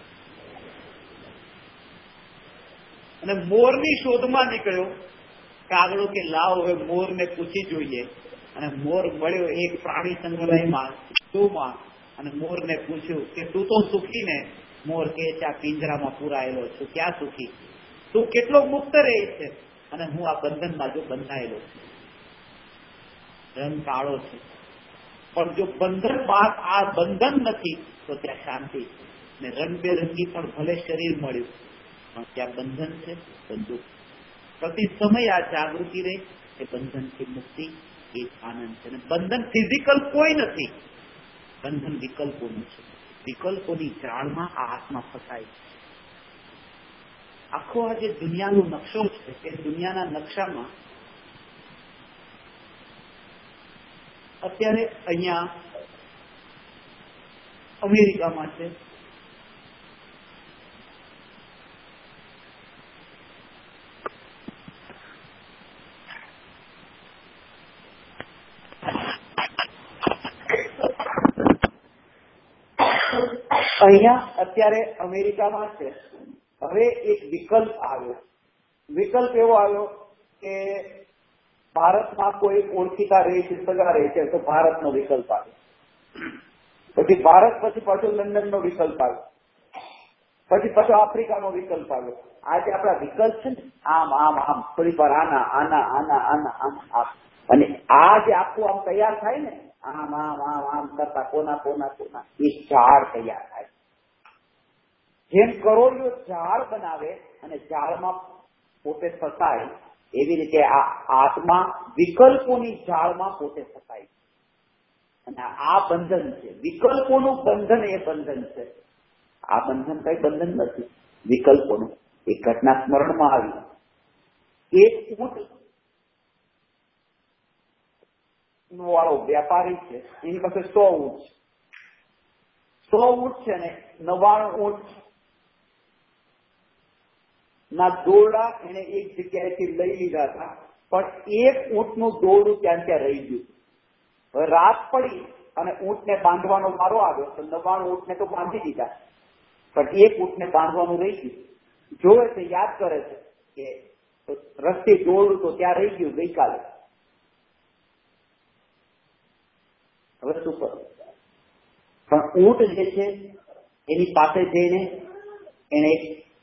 અને મોરની શોધમાં નીકળ્યો કાગડો કે લાવ હવે મોરને પૂછી જોઈએ. અને મોર મળ્યો એક પ્રાણી સંગ્રહાલયમાં ઝૂમાં, અને મોરને પૂછ્યું કે તું તો સુખી ને? મોર કે આ પિંજરામાં પુરાયેલો છું, ક્યાં સુખી? તું કેટલો મુક્ત રહે છે? અને હું આ બંધનમાં જો બંધાયેલો છું. રંગ કાળો છે, પણ જો બંધન બાદ આ બંધન નથી તો ત્યાં શાંતિ છે. ને રંગબેરંગી પણ ભલે શરીર મળ્યું, પણ ત્યાં બંધન છે, બંધુક. પ્રતિ સમય આ જાગૃતિ રહે એ બંધનથી મુક્તિ, એ આનંદ છે. અને બંધન ફિઝિકલ કોઈ નથી, બંધન વિકલ્પોનું છે. વિકલ્પોની જાળમાં આ આત્મા ફસાય છે. આખો આ જે દુનિયાનો નકશો છે, એ દુનિયાના નકશામાં અત્યારે અહીંયા અમેરિકામાં છે, હવે એક વિકલ્પ આવ્યો. વિકલ્પ એવો આવ્યો કે ભારતમાં કોઈ ઓળખીતા રહે છે, સગા રહે છે, તો ભારતનો વિકલ્પ આવ્યો. પછી ભારત પછી પાછો લંડનનો વિકલ્પ આવ્યો, પછી પાછો આફ્રિકાનો વિકલ્પ આવ્યો. આજે આપણા વિકલ્પ છે ને, આમ આમ આમ, થોડી વાર આના આના આના આના આમ આમ, અને આ જે આખું આમ તૈયાર થાય ને, આમ આમ આમ આમ કરતા કોના કોના કોના, એ ઝાડ તૈયાર થાય. જેમ કરોડિયો ઝાડ બનાવે અને ઝાડમાં પોતે ફસાય, એવી રીતે આ આત્મા વિકલ્પોની ઝાડમાં પોતે ફસાય. અને આ બંધન છે, વિકલ્પોનું બંધન એ બંધન છે. આ બંધન કઈ બંધન નથી, વિકલ્પોનું. એક ઘટના સ્મરણમાં આવી. એક ઊંટ વાળો વ્યાપારી છે, એની પાસે 100 ઊંટ છે. 100 ઊંટ છે ને 99 ઊંટ ના દોરડા એને એક જગ્યાએથી લઈ લીધા હતા, પણ એક ઊંટનું દોરડું ત્યાં રહી ગયું. હવે રાત પડી અને ઊંટને બાંધવાનો વારો આવ્યો, તો 99 ઊંટને તો બાંધી દીધા, પણ એક ઊંટને બાંધવાનું રહી ગયું. જોવે છે, યાદ કરે છે કે રસ્તે દોરડું તો ત્યાં રહી ગયું ગઈકાલે, હવે શું કરું? પણ ઊંટ જે છે એની પાસે જઈને એને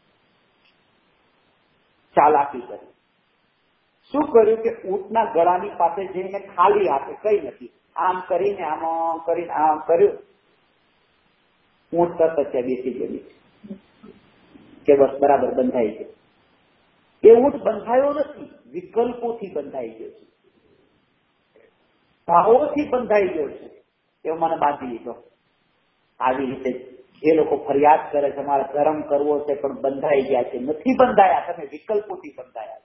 ચાલાકી કરી. શું કર્યું કે ઊંટના ગળાની પાસે જઈને ખાલી હાથે, કઈ નથી, આમ કરીને આમ કરીને આમ કર્યું. ઊંટ તરત ત્યાં બેસી ગયેલી કે બસ બરાબર બંધાઈ ગયો. એ ઊંટ બંધાયો નથી, વિકલ્પોથી બંધાઈ ગયો છે, ભાવોથી બંધાઈ ગયો છે. એવું મને બાંધી લીધો. આવી રીતે જે લોકો ફરિયાદ કરે છે મારે ધર્મ કરવો છે પણ બંધાઈ ગયા છે, નથી બંધાયા, તમે વિકલ્પોથી બંધાયા.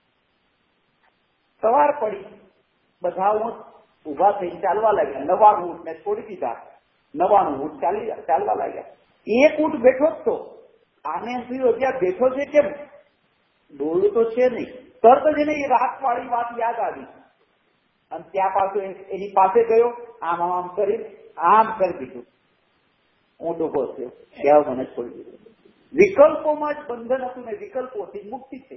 સવાર પડી, બધા ઊંટ ઉભા થઈ ચાલવા લાગ્યા. 99 ઊંટને છોડી દીધા, 99 ઊંટ ચાલવા લાગ્યા. એક ઊંટ બેઠો જ તો. આને થયું ત્યાં બેઠો છે કેમ? દોરડું તો છે નહીં. તરત જ એને એ રાતવાળી વાત યાદ આવી અને ત્યાં પાછું એની પાસે ગયો, આમ આમ કરી આમ કરી દીધું. ઊંટ ઉભો થયો, ત્યાં મને છોડી દીધું. વિકલ્પોમાં જ બંધન હતું ને વિકલ્પોથી મુક્તિ છે.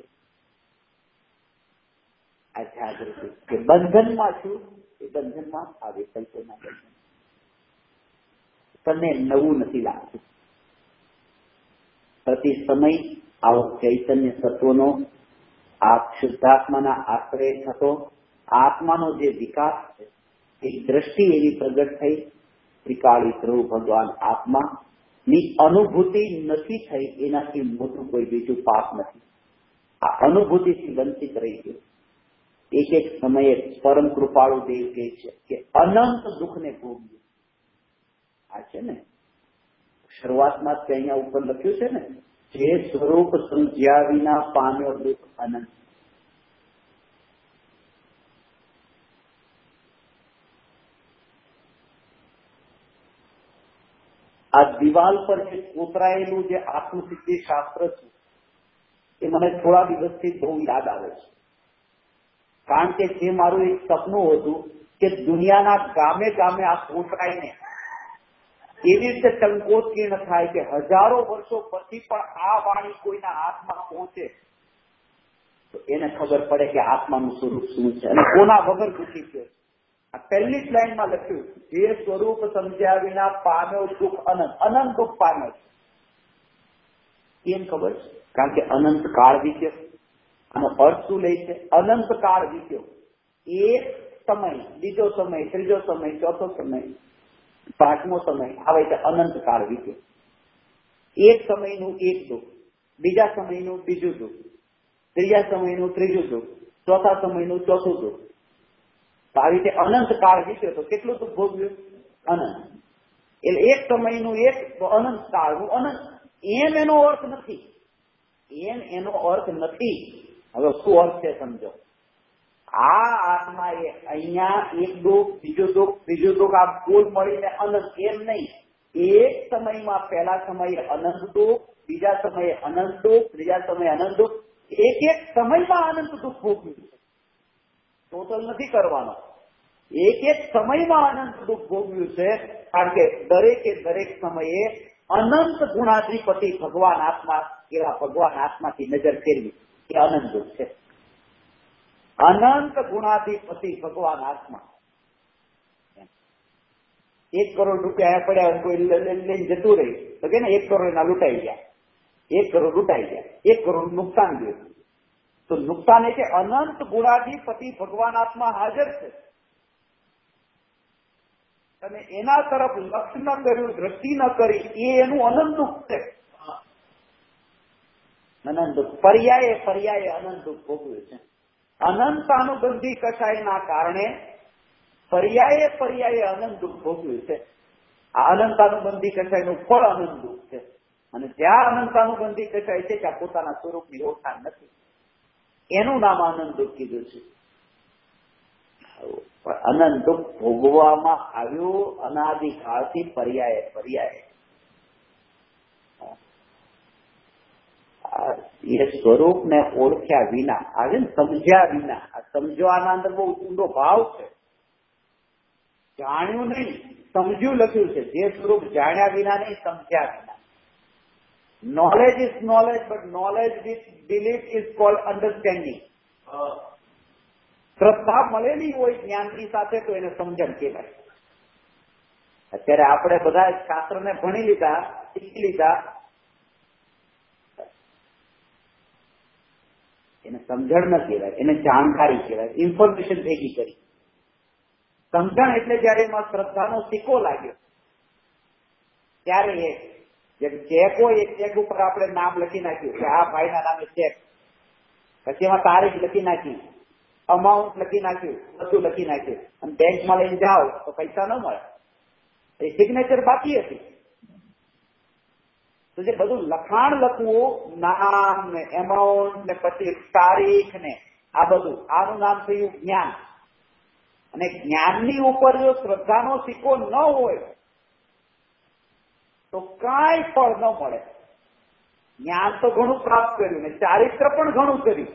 આ જાગૃતિ કે બંધનમાં છું, એ બંધનમાં આ વિકલ્પોના બંધન. તમને નવું નથી લાગતું. પ્રતિ સમય આવો ચૈતન્ય તત્વનો આ શુદ્ધાત્માના આશ્રય થતો આત્માનો જે વિકાસ છે, એક દ્રષ્ટિ એવી પ્રગટ થઈ, ત્રિકાળી પ્રભુ ભગવાન આત્માની અનુભૂતિ નથી થઈ, એનાથી મોટું કોઈ બીજું પાપ નથી. આ અનુભૂતિથી વંચિત રહી ગયું. એક એક સમયે પરમ કૃપાળુ દેવ કહે છે કે અનંત દુઃખને ભોગવ્યું. આ છે ને શરૂઆતમાં જ અહીંયા ઉપર લખ્યું છે ને, જે સ્વરૂપ સમજ્યા વિના પામ્યો દુઃખ અનંત. આ દિવાલ પર જે કોતરાયેલું જે આત્મસિદ્ધિ શાસ્ત્ર છે એ મને થોડા દિવસથી બહુ યાદ આવે છે. કારણ કે જે મારું એક સપનું હતું કે દુનિયાના ગામે ગામે આ કોતરાઈને એવી રીતે ટંકોત્કીર્ણ થાય કે હજારો વર્ષો પછી પણ આ વાણી કોઈના હાથમાં પહોંચે તો એને ખબર પડે કે આત્માનું સ્વરૂપ શું છે અને કોના વગર દુઃખી છે. આ પહેલી જ લાઈનમાં લખ્યું, જે સ્વરૂપ સમજ્યા વિના પામ્યો દુઃખ અનંત. અનંત દુઃખ પામ્યો છે. કેમ ખબર છે? કારણ કે અનંત કાળ વીત્યો. આનો અર્થ શું લે છે? અનંત કાળ વીત્યો. એક સમય, બીજો સમય, ત્રીજો સમય, ચોથો સમય, પાંચમો સમય, આવે છે અનંત કાળ વીત્યો. એક સમયનું એક દુઃખ, બીજા સમયનું બીજું દુઃખ, ત્રીજા સમયનું ત્રીજું દુઃખ, ચોથા સમયનું ચોથું દુઃખ. તો આવી રીતે અનંત કાળ વીત્યો તો કેટલું દુઃખ ભોગવ્યું? અનંત. એટલે એક સમયનું એક, અનંત કાળનું અનંત. એમ એનો અર્થ નથી. એમ એનો અર્થ નથી. હવે શું અર્થ છે સમજો. આ આત્મા એ અહીંયા એક દુઃખ, બીજું દુઃખ, ત્રીજું દુઃખ, આ કુલ મળીને અનંત. એમ નહીં. એક સમયમાં પહેલા સમયે અનંત દુઃખ, બીજા સમયે અનંત દુઃખ, ત્રીજા સમયે અનંત દુઃખ. એક એક સમયમાં અનંત દુઃખ ભોગવ્યું છે. ટોટલ નથી કરવાનો. એક એક સમયમાં અનંત દુઃખ ભોગવ્યું છે. કારણ કે દરેકે દરેક સમયે અનંત ગુણાધિપતિ ભગવાન આત્મા, એવા ભગવાન આત્માથી નજર ફેરવી એ અનંત દુઃખ છે. અનંત ગુણાધિપતિ ભગવાન આત્મા. 1 કરોડ રૂપિયા પડ્યા કોઈ લઈને જતું રહી તો કે ને 1 કરોડ ના લૂંટાઈ ગયા, 1 કરોડ લૂંટાઈ ગયા, 1 કરોડ નુકસાન ગયું. તો નુકસાન એ કે અનંત ગુણાધિપતિ ભગવાન આત્મા હાજર છે અને એના તરફ લક્ષ્ય ન કર્યું, દ્રષ્ટિ ન કરી, એ એનું અનંત દુઃખ છે. અનંત દુઃખ પર્યાયે અનંત દુઃખ ભોગવ્યું છે. અનંતાનુબંધી કષાયના કારણે પર્યાયે અનંત દુઃખ ભોગવ્યું છે. આ અનંતાનુબંધી કષાયનું ફળ અનંત દુઃખ છે. અને જ્યાં અનંતાનુબંધી કષાય છે ત્યાં પોતાના સ્વરૂપની ઓળખાણ નથી, એનું નામ અનંત દુઃખ કીધું છે. અનંત દુઃખ ભોગવવામાં આવ્યું અનાદિકાળથી પર્યાયે. એ સ્વરૂપને ઓળખ્યા વિના, આવે ને સમજ્યા વિના. આ સમજવાના અંદર બહુ ઊંડો ભાવ છે. જાણ્યું નહીં, સમજ્યું લખ્યું છે. જે સ્વરૂપ જાણ્યા વિના નહીં, સમજ્યા વિના. Knowledge is knowledge, but knowledge with belief is called understanding. શ્રદ્ધા મળેલી હોય જ્ઞાનની સાથે તો એને સમજણ કહેવાય. અત્યારે આપણે બધા શાસ્ત્રને ભણી લીધા, શીખી લીધા, એને સમજણ ન કહેવાય, એને જાણકારી કહેવાય. ઇન્ફોર્મેશન ભેગી કરી. સમજણ એટલે જયારે એમાં શ્રદ્ધાનો સિક્કો લાગ્યો ત્યારે જેમ ચેક હોય, એક ચેક ઉપર આપણે નામ લખી નાખ્યું કે આ ભાઈના નામે ચેક, પછી એમાં તારીખ લખી નાખી, અમાઉન્ટ લખી નાખ્યું, બધું લખી નાખ્યું, અને બેંકમાં લઈને જાઓ તો પૈસા ન મળે, એ સિગ્નેચર બાકી હતી. તો જે બધું લખાણ લખવું, નામ ને એમાઉન્ટ ને પછી તારીખ ને આ બધું, આનું નામ થયું જ્ઞાન. અને જ્ઞાનની ઉપર જો શ્રદ્ધાનો સિક્કો ન હોય તો કાંઈ ફળ ન મળે. જ્ઞાન તો ઘણું પ્રાપ્ત કર્યું ને ચારિત્ર પણ ઘણું કર્યું.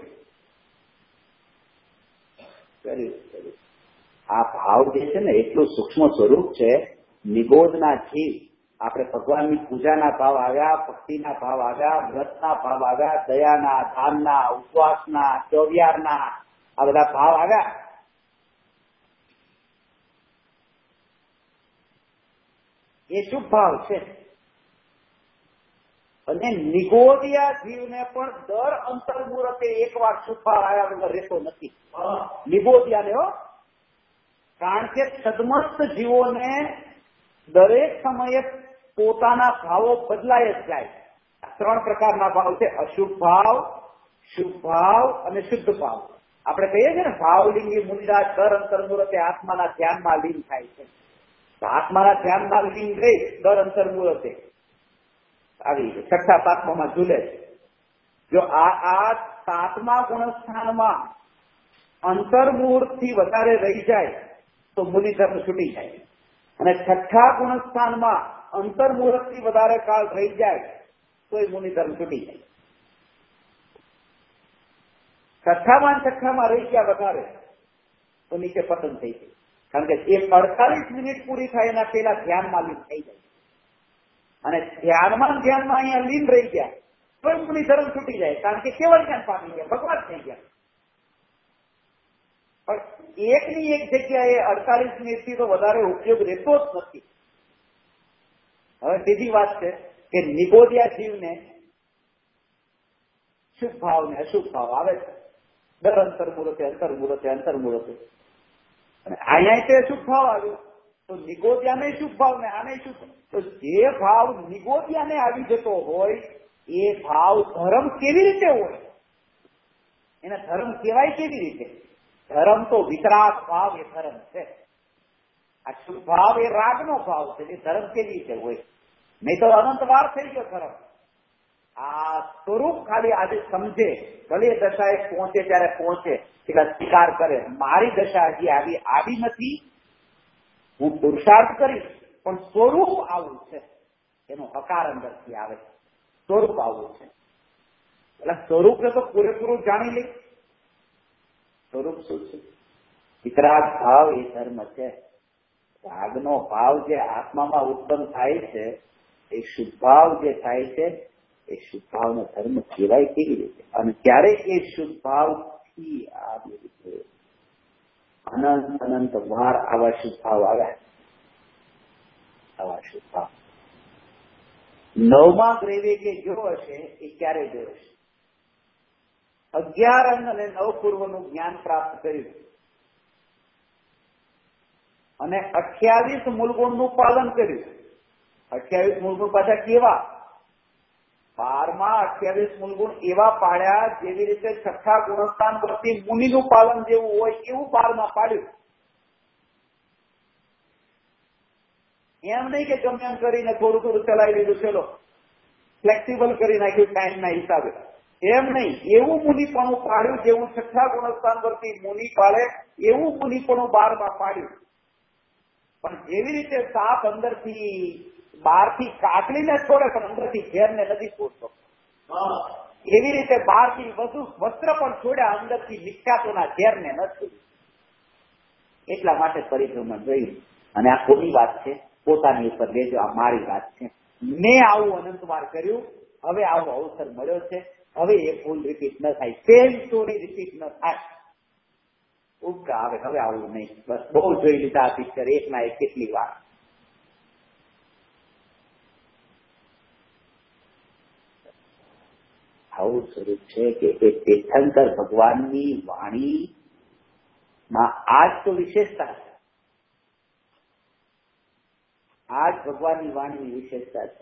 આ ભાવ જે છે ને એટલું સૂક્ષ્મ સ્વરૂપ છે. નિબોધના જીવ, આપણે ભગવાનની પૂજાના ભાવ આવ્યા, ભક્તિના ભાવ આવ્યા, વ્રતના ભાવ આવ્યા, દયાના, દાનના, ઉપવાસના, ચોવિયારના, આ બધા ભાવ આવ્યા. એ શુભ ભાવ છે. અને નિગોદિયા જીવને પણ દર અંતર્મુહૂર્તે એકવાર શુભ ભાવ આવ્યા વગર રહેતો નથી. નિગોદિયાને હો, કારણ કે સદમસ્ત જીવોને દરેક સમયે પોતાના ભાવો બદલાય જ જાય. 3 પ્રકારના ભાવ છે: અશુભ ભાવ, શુભ ભાવ અને શુદ્ધ ભાવ. આપણે કહીએ છીએ ને ભાવલિંગી મુનિરાજ દર અંતર્મુહૂર્તે આત્માના ધ્યાનમાં લીન થાય છે. આત્માના ધ્યાનમાં લીન રહી દર અંતર્મુહૂર્તે આવી છઠ્ઠા સાતમામાં ઝૂલે છે. જો આ સાતમા ગુણસ્થાનમાં અંતર્મુહૂર્તથી વધારે રહી જાય તો મુનિ ધર્મ છૂટી જાય, અને છઠ્ઠા ગુણસ્થાનમાં અંતર્મુહૂર્તથી વધારે કાળ રહી જાય તો એ મુનિ ધર્મ છૂટી જાય. છઠ્ઠામાં રહી ગયા વધારે તો નીચે પતન થઈ જાય, કારણ કે એ 48 મિનિટ પૂરી થાય એના પહેલા ધ્યાનમાં લીન થઈ જાય, અને ધ્યાનમાં અહીંયા લીન રહી ગયા તો મુનિ ધર્મ છૂટી જાય, કારણ કે કેવળ જ્ઞાન પામી ગયા, ભગવાન થઈ ગયા. પણ એકની એક જગ્યાએ 48 મિનિટથી તો વધારે ઉપયોગ રહેતો જ નથી. હવે બીજી વાત છે કે નિગોદિયા જીવને શુભ ભાવ ને અશુભ ભાવ આવે છે, દર અંતર્મુહૂર્તે અને અહીંયા તે શુભ ભાવ આવ્યો તો નિગોદિયાને શુભ ભાવ ને આને શુભ. તો જે ભાવ નિગોદિયાને આવી જતો હોય એ ભાવ ધર્મ કેવી રીતે હોય, એને ધર્મ કહેવાય કેવી રીતે? ધર્મ તો વિતરાગ ભાવ એ ધર્મ છે. આ શુભ ભાવ એ રાગનો ભાવ છે, એ ધર્મ કેવી રીતે હોય? નહીં તો અનંતવાર થઈ ગયો ધર્મ. આ સ્વરૂપ ખાલી આજે સમજે, ભલે દશાએ પહોંચે ત્યારે પહોંચે, એટલે સ્વીકાર કરે મારી દશા હજી આવી નથી, હું પુરુષાર્થ કરીશ, પણ સ્વરૂપ આવું છે, એનો હકાર અંદરથી આવે, સ્વરૂપ આવું છે. એટલે સ્વરૂપને તો પૂરેપૂરું જાણી લે. સ્વરૂપ શું છે? વિતરાગ ભાવ એ ધર્મ છે. રાગનો ભાવ જે આત્મામાં ઉત્પન્ન થાય છે, એ શુભ ભાવ જે થાય છે, એ શુભ ભાવનો ધર્મ કહેવાય કેવી રીતે? અને ત્યારે એ શુભ ભાવથી આવી રીતે અનંત વાર આવા શુભ ભાવ આવ્યા. આવા શુભ ભાવ 9મા ગ્રેવે કે જોયો હશે એ ક્યારે જોયો હશે? 11 અંગ અને 9 પૂર્વનું જ્ઞાન પ્રાપ્ત કર્યું અને 28 મૂળગુણનું પાલન કર્યું. 28 મૂળગુણ પાછા કેવા? 12માં 28 મૂળગુણ એવા પાડ્યા જેવી રીતે છઠ્ઠા ગુણસ્થાન પરથી મુનિનું પાલન જેવું હોય એવું 12માં પાડ્યું. એમ નહીં કે ગમે એમ કરીને થોડું ચલાવી લીધું, ચલો ફ્લેક્સિબલ કરી નાખ્યું ટાઈમના હિસાબે, એમ નહીં. એવું મુનિપણું પાડ્યું જેવું છઠ્ઠા ગુણસ્થાન પરથી મુનિ પાડે એવું મુનિપણું 12માં પાડ્યું. પણ જેવી રીતે સાપ અંદરથી બહારથી કાકડીને છોડે પણ અંદરથી ઝેરને નથી છોડતો, એવી રીતે બહારથી વસ્ત્ર પણ છોડ્યા, અંદરથી નિખ્યાતોના ઝેરને નથી. એટલા માટે પરિભ્રમણ જોયું. અને આ કોની વાત છે? પોતાની ઉપર લેજો, આ મારી વાત છે. મેં આવું અનંતવાર કર્યું, હવે આવો અવસર મળ્યો છે, હવે એ ભૂલ રિપીટ ન થાય, સેમ સ્ટોરી રિપીટ ન થાય. ઉપકા આવે હવે આવું નહીં, બસ બહુ જોઈ લીધા આ પિક્ચર એકના એક કેટલી વાર. આવું સ્વરૂપ છે કે એ તીર્થંકર ભગવાનની વાણીમાં આજ તો વિશેષતા છે. આજ ભગવાનની વાણીની વિશેષતા છે.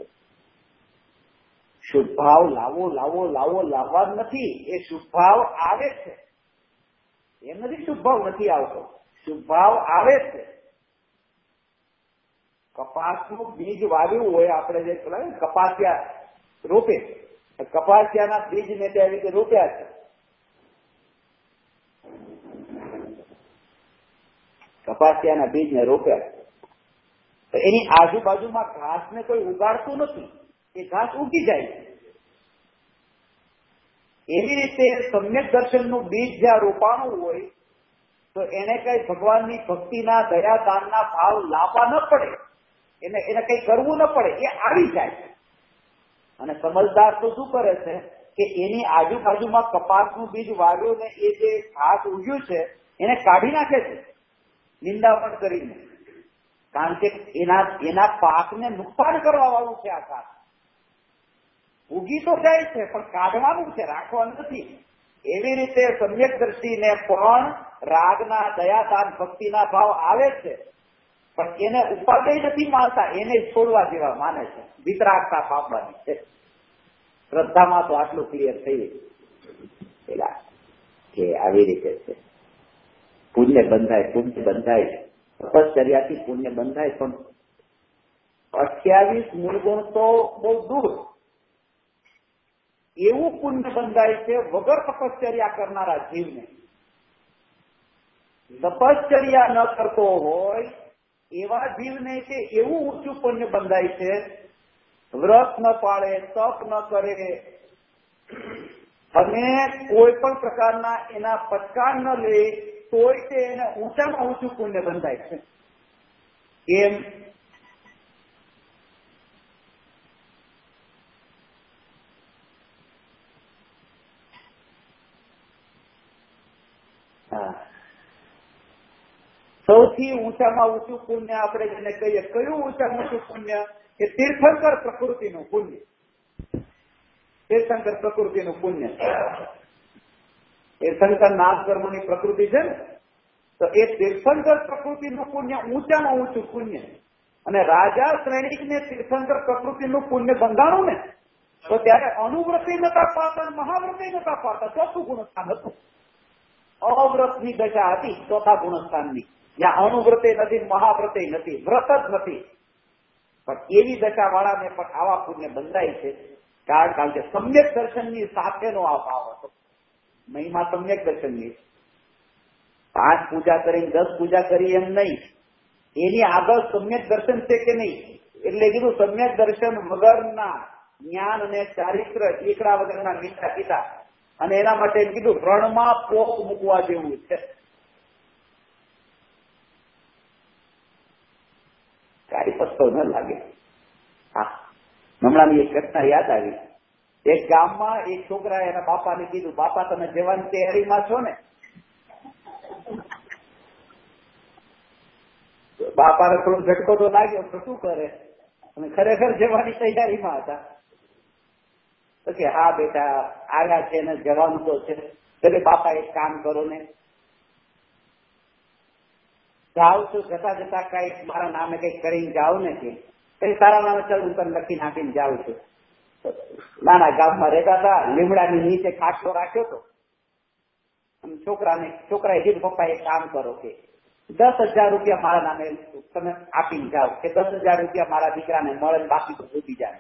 શુભ ભાવ લાવવા નથી, એ શુભ ભાવ આવે છે. એમ નથી શુભ ભાવ નથી આવતો, શુભ ભાવ આવે છે. કપાસનું બીજ વાવ્યું હોય, આપણે જે કપાસિયા રોપે, કપાસિયાના બીજને તે રીતે રોપ્યા છે. કપાસિયાના બીજને રોપ્યા છે, તો એની આજુબાજુમાં ઘાસને કોઈ ઉગાડતું નથી, એ ઘાસ ઉગી જાય છે. એવી રીતે સમ્યક દર્શનનું બીજ જ્યાં રોપાણું હોય તો એને કઈ ભગવાનની ભક્તિના દયા દાનના ભાવ લાવવા ન પડે, એને કઈ કરવું ન પડે, એ આવી જાય છે. અને સમજદાર તો શું કરે છે કે એની આજુબાજુમાં કપાસનું બીજ વાવ્યું ને એ જે ઘાસ ઉગ્યું છે એને કાઢી નાખે છે નિંદાવણ કરીને, કારણ કે એના પાકને નુકસાન કરવા વાળું છે આ ઘાસ. ઉગી તો જાય છે પણ કાઢવાનું છે, રાખવાનું નથી. એવી રીતે સમ્યક દ્રષ્ટિને પણ રાગના દયાદાન ભક્તિના ભાવ આવે છે, પણ એને ઉપાદય નથી માનતા, એને છોડવા જેવા માને છે. વિતરાગતા પામવાની છે. શ્રદ્ધામાં તો આટલું ક્લિયર થઈ પેલા કે આવી રીતે છે. પુણ્ય બંધાય, તપશ્ચર્યાથી પુણ્ય બંધાય, પણ 28 મૂળગુણ તો બહુ દૂર. એવું પુણ્ય બંધાય છે વગર તપશ્ચર્યા કરનારા જીવને. તપશ્ચર્યા ન કરતો હોય એવા જીવને કે એવું ઊંચું પુણ્ય બંધાય છે, વ્રત ન પાળે, તપ ન કરે અને કોઈ પણ પ્રકારના એના પચકાર ન લે તોય તે એને ઊંચામાં ઊંચું પુણ્ય બંધાય છે. કેમ? સૌથી ઊંચામાં ઊંચું પુણ્ય આપણે જેને કહીએ, કયું ઊંચામાં ઊંચું પુણ્ય? કે તીર્થંકર પ્રકૃતિનું પુણ્ય. તીર્થંકર પ્રકૃતિનું પુણ્ય. તીર્થંકર નામ કર્મની પ્રકૃતિ છે ને, તો એ તીર્થંકર પ્રકૃતિનું પુણ્ય ઊંચામાં ઊંચું પુણ્ય. અને રાજા શ્રેણીકને તીર્થંકર પ્રકૃતિનું પુણ્ય બંધાણું ને, તો ત્યારે અનુવ્રતિ નતા પાડતા, મહાવ્રતિ નતા પાડતા, ચોથું ગુણસ્થાન હતું. અવ્રતની દશા હતી ચોથા ગુણસ્થાનની, જ્યાં અનુવ્રતે નથી, મહાવ્રતે નથી, વ્રત જ નથી. પણ એવી દશા વાળાને પણ આવા પુણ્ય બંધાય છે. કારણ કે સમ્યક દર્શનની સાથેનો આ ભાવ હતો. મહિમા સમ્યક દર્શનની. 5 પૂજા કરીને 10 પૂજા કરી એમ નહીં, એની આગળ સમ્યક દર્શન છે કે નહીં. એટલે કીધું સમ્યક દર્શન વગરના જ્ઞાન અને ચારિત્ર એકડા વગરના મીઠા પીતા. અને એના માટે એમ કીધું રણમાં પોક મૂકવા જેવું છે. કાંઈ પત્તો ન લાગે. હા, હમણાંની એક ઘટના યાદ આવી. એક ગામમાં એક છોકરાએ એના બાપાને કીધું, બાપા તમે જવાની તૈયારીમાં છો ને? બાપાને થોડો ઝટકો તો લાગ્યો, તો શું કરે? અને ખરેખર જવાની તૈયારીમાં હતા. તો કે હા બેટા આવ્યા છે ને જવાનું તો છે. એટલે બાપા એક કામ કરો ને, જાઓ તો જતા જતા કઈક મારા નામે કઈક કરીને જાઓ ને કે તારા નામે ચાલ હું તને લખી નાખીને જાઉં છું. નાના ગામમાં રહેતા હતા, લીમડાની નીચે ખાટલો રાખ્યો હતો. છોકરાએ કીધું પપ્પા એક કામ કરો કે 10,000 રૂપિયા મારા નામે તમે આપીને જાઓ, કે 10,000 રૂપિયા મારા દીકરાને મળે, બાકી તો ડૂબી જાય.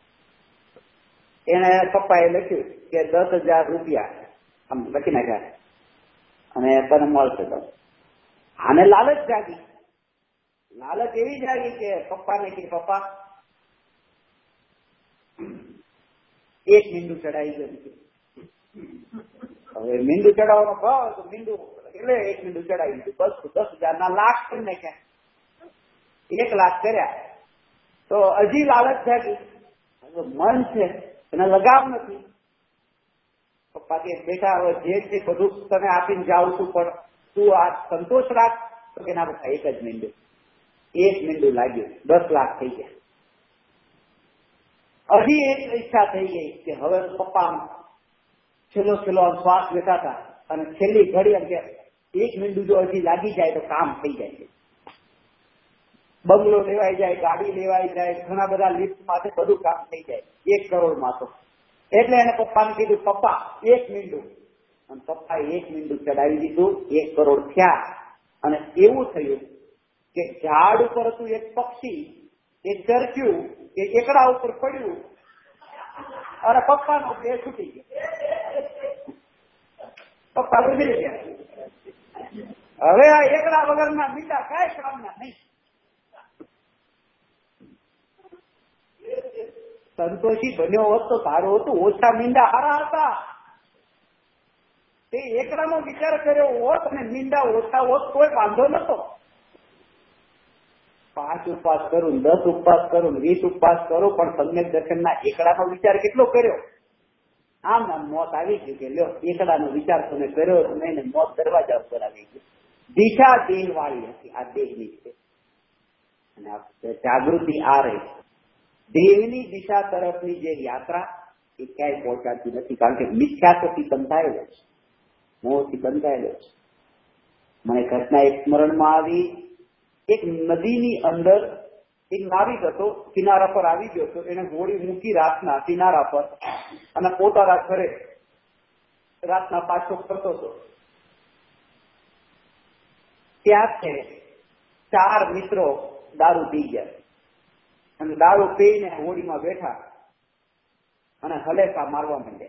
એને પપ્પાએ લખ્યું કે 10,000 રૂપિયા આમ લખી નાખ્યા અને તને મળશે. આને લાલચ જાગી. લાલચ એવી જાગી કે પપ્પાને કે પપ્પા એક મીંડું ચડાવી ગયું. હવે મીંડું ચડાવવાનો ભાવ તો મીંડું એટલે એક મીંડું ચડાવી દીધું. બસ 10,000 ના લાખ કરીને ક્યાં 1 લાખ કર્યા. તો હજી લાલચ જાગી. મન છે એને લગાવ નથી. પપ્પા કે બેટા હવે જે છે બધું તને આપીને જાઉં છું, પણ તું આ સંતોષ રાખ. તો કે ના પપ્પા એક જ મીંડું. 1 મીંડું લાગ્યું, 10 લાખ થઈ ગયા. હજી એક ઈચ્છા થઈ ગઈ કે હવે પપ્પા છેલ્લો શ્વાસ લેતા હતા અને છેલ્લી ઘડી એમ કે 1 મીંડું જો હજી લાગી જાય તો કામ થઈ જાય. બંગલો લેવાઈ જાય, ગાડી લેવાઈ જાય, ઘણા બધા લિફ્ટ માટે બધું કામ થઈ જાય 1 કરોડમાં તો. એટલે એને પપ્પાને કીધું પપ્પા 1 મીંડું. અને પપ્પાએ 1 મીંડું ચડાવી દીધું. 1 કરોડ થયા. અને એવું થયું કે ઝાડ ઉપર હતું એક પક્ષી, એ ચરક્યું કે એકડા ઉપર પડ્યું અને પપ્પાનો બે છૂટી ગયો. પપ્પા ગુજરી ગયા. હવે આ એકડા વગરના મીંડા કાંઈ કામના નહીં. સંતોષી બન્યો હોત તો સારું હતું. ઓછા મીંડા સારા હતા. તે એકડાનો વિચાર કર્યો હોત અને મીંડા ઓછા હોત કોઈ વાંધો નતો. 5 ઉપવાસ કરું, 10 ઉપવાસ કરું, 20 ઉપવાસ કરું, પણ સમ્યક દર્શનના એકડાનો વિચાર કેટલો કર્યો. આમ મોત આવી ગયું કે લ્યો એકડાનો વિચાર તમે કર્યો નહીં ને મોત દરવાજા ઉપર આવી ગયું. દિશા દેહ વાળી હતી. આ દેહની છે અને જાગૃતિ આ રહી. દેહની દિશા તરફની જે યાત્રા એ ક્યાંય પહોંચાડતી નથી. કારણ કે મિથ્યાત્વથી બંધાયેલો છે, મોહથી બંધાયેલો છે. મને ઘટના એક સ્મરણમાં આવી. એક નદીની અંદર એક નાવિક હતો, કિનારા પર આવી ગયો હતો. એને હોડી મૂકી રાતના કિનારા પર અને પોતાના ઘરે રાતના પાછો ફરતો હતો. ત્યાં છે 4 મિત્રો દારૂ પી ગયા અને દારૂ પીને હોડીમાં બેઠા અને હલેસા મારવા માંડે.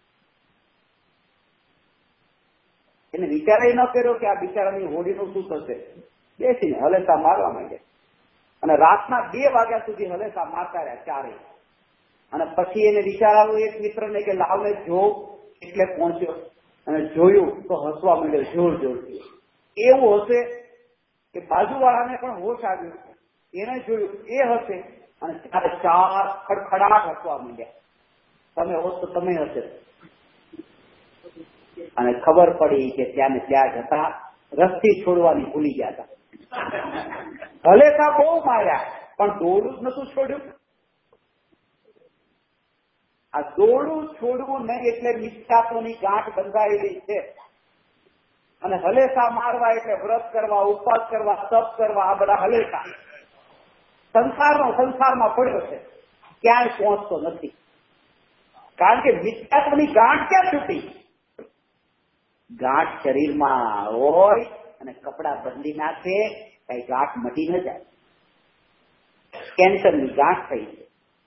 એને વિચારે ન કર્યો કે આ બિચારાની હોડીનું શું થશે. બેસીને હલેસા મારવા માંડે અને રાતના 2 વાગ્યા સુધી હલેસા મારતા રહ્યા ચારેય. અને પછી એને વિચાર આવ્યો એક મિત્રને કે લાવને જો એટલે પહોંચ્યો અને જોયું તો હસવા માંડ્યો જોર જોરથી. એવું હશે કે બાજુવાળાને પણ હોશ આવ્યું, એને જોયું એ હશે અને ત્યારે 4 ખડખડાટ હસવા માંડ્યા. તમે હોત તો તમે હશે. અને ખબર પડી કે ત્યાં ને ત્યાં જતા રસ્તી છોડવાની ભૂલી ગયા હતા. હલેસા બહુ માર્યા પણ દોડું જ નતું છોડ્યું. આ દોડું છોડવું નહીં એટલે મિથ્યાત્વની ગાંઠ બંધાયેલી છે. અને હલેસા મારવા એટલે વ્રત કરવા, ઉપવાસ કરવા, તપ કરવા, આ બધા હલેસા. સંસારમાં પડ્યો છે, ક્યાંય પહોંચતો નથી. કારણ કે મિથ્યાત્વની ગાંઠ ક્યાં છૂટી? ગાંઠ શરીરમાં હોય અને કપડા બદલી નાખે કઈ ગાંઠ મટી ન જાય. કેન્સરની ગાંઠ થઈ છે.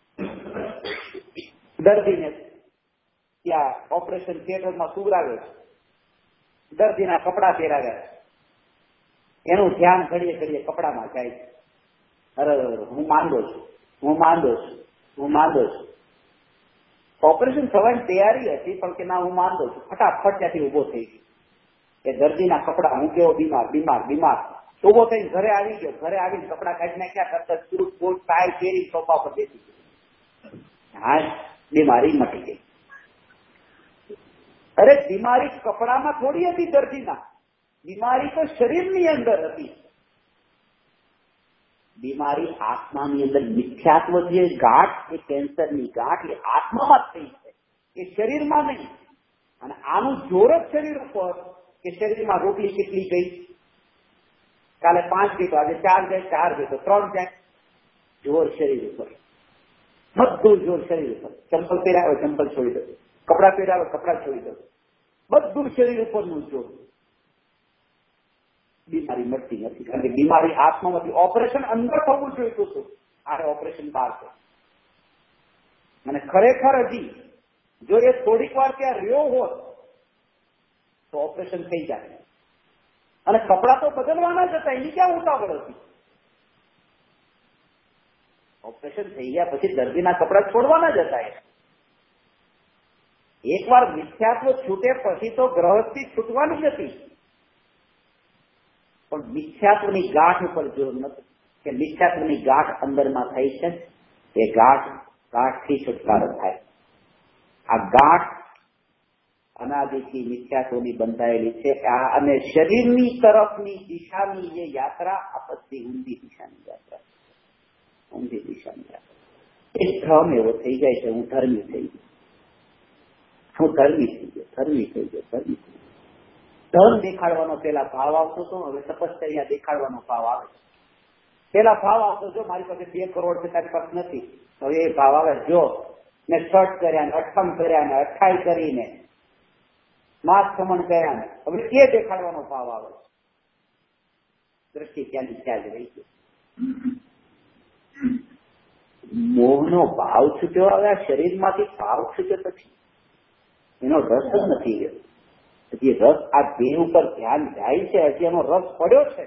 દર્દીને ત્યાં ઓપરેશન થિયેટરમાં સુવડાવ્યો છે, દર્દીના કપડા પહેરાવ્યા, એનું ધ્યાન ઘડીએ ઘડીએ કપડામાં જાય છે. અરે હું માંદો છું. ઓપરેશન થવાની તૈયારી હતી પણ કે ના હું માંદો છું. ફટાફટ ત્યાંથી ઉભો થઈ ગયો. એ દર્દીના કપડા, હું કેવો બીમાર ઉભો થઈને ઘરે આવી ગયો. ઘરે આવીને કપડા કાઢી નાખ્યા, કરતા સૂટ બૂટ ટાઈ પહેરી સોફા પર બેસી ગયો. હા, બીમારી મટી ગઈ. અરે બીમારી કપડામાં થોડી હતી દર્દીના, બીમારી તો શરીરની અંદર હતી. બીમારી આત્માની અંદર મિથ્યાત્વ જે ગાંઠ, એ કેન્સરની ગાંઠ એ આત્મામાં થઈ છે, એ શરીરમાં નહીં. અને આનું જોર જ શરીર ઉપર કે શરીરમાં રોટલી કેટલી ગઈ, કાલે 5 ગઈ તો આજે 4 જાય, 4 ગઈ તો 3 જાય. જોર શરીર ઉપર, બધું જોર શરીર ઉપર. ચંપલ પહેરાવે ચંપલ છોડી દો, કપડા પહેરાવે કપડા છોડી દો, બધું શરીર ઉપરનું જોર. બીમારી મળતી નથી કારણ કે બીમારી આત્મામાંથી. ઓપરેશન અંદર થવું જોઈતું હતું, આ ઓપરેશન બહાર છે. અને ખરેખર હજી જો એ થોડીક વાર ત્યાં રહ્યો હોત તો ઓપરેશન થઈ જાય. અને કપડા તો બદલવાના જ હતા, એની ક્યાં ઉતાવળ હતી. ઓપરેશન થઈ ગયા પછી દર્દીના કપડા છોડવાના જ હતા. એકવાર મિથ્યાત્વ છૂટે પછી તો ગ્રહસ્થી છૂટવાની હતી. પણ મિથ્યાત્વની ગાંઠ ઉપર જોર નથી કે મિથ્યાત્વની ગાંઠ અંદરમાં થઈ છે, એ ગાંઠથી છુટકારો થાય. આ ગાંઠ અનાદિથી મિથ્યાત્વની બંધાયેલી છે. અને શરીરની તરફની દિશાની જે યાત્રા આપત્તિ ઊંધી દિશાની યાત્રા, ઊંધી દિશાની યાત્રા. એ ભ્રમ એવો થઈ જાય છે, હું ધર્મી થઈ ગયો. ધર્મ દેખાડવાનો પેલા ભાવ આવતો હતો, હવે તપશ્ચર્યા દેખાડવાનો ભાવ આવે છે. પેલા ભાવ આવતો, જો મારી પાસે 2 કરોડ છે તારી પાસે નથી, હવે એ ભાવ આવે. જો ને છઠ કર્યા ને અઠમ કર્યા ને 28 કરીને માસ સમન કર્યા ને, હવે એ દેખાડવાનો ભાવ આવે છે. દ્રષ્ટિ ત્યાંની ત્યાં જ રહી છે. મોહનો ભાવ છૂટ્યો, હવે આ શરીરમાંથી ભાવ છૂટ્યો પછી એનો રસ જ નથી ગયો. હજી રસ આ દેહ ઉપર ધ્યાન જાય છે, હજી એનો રસ પડ્યો છે.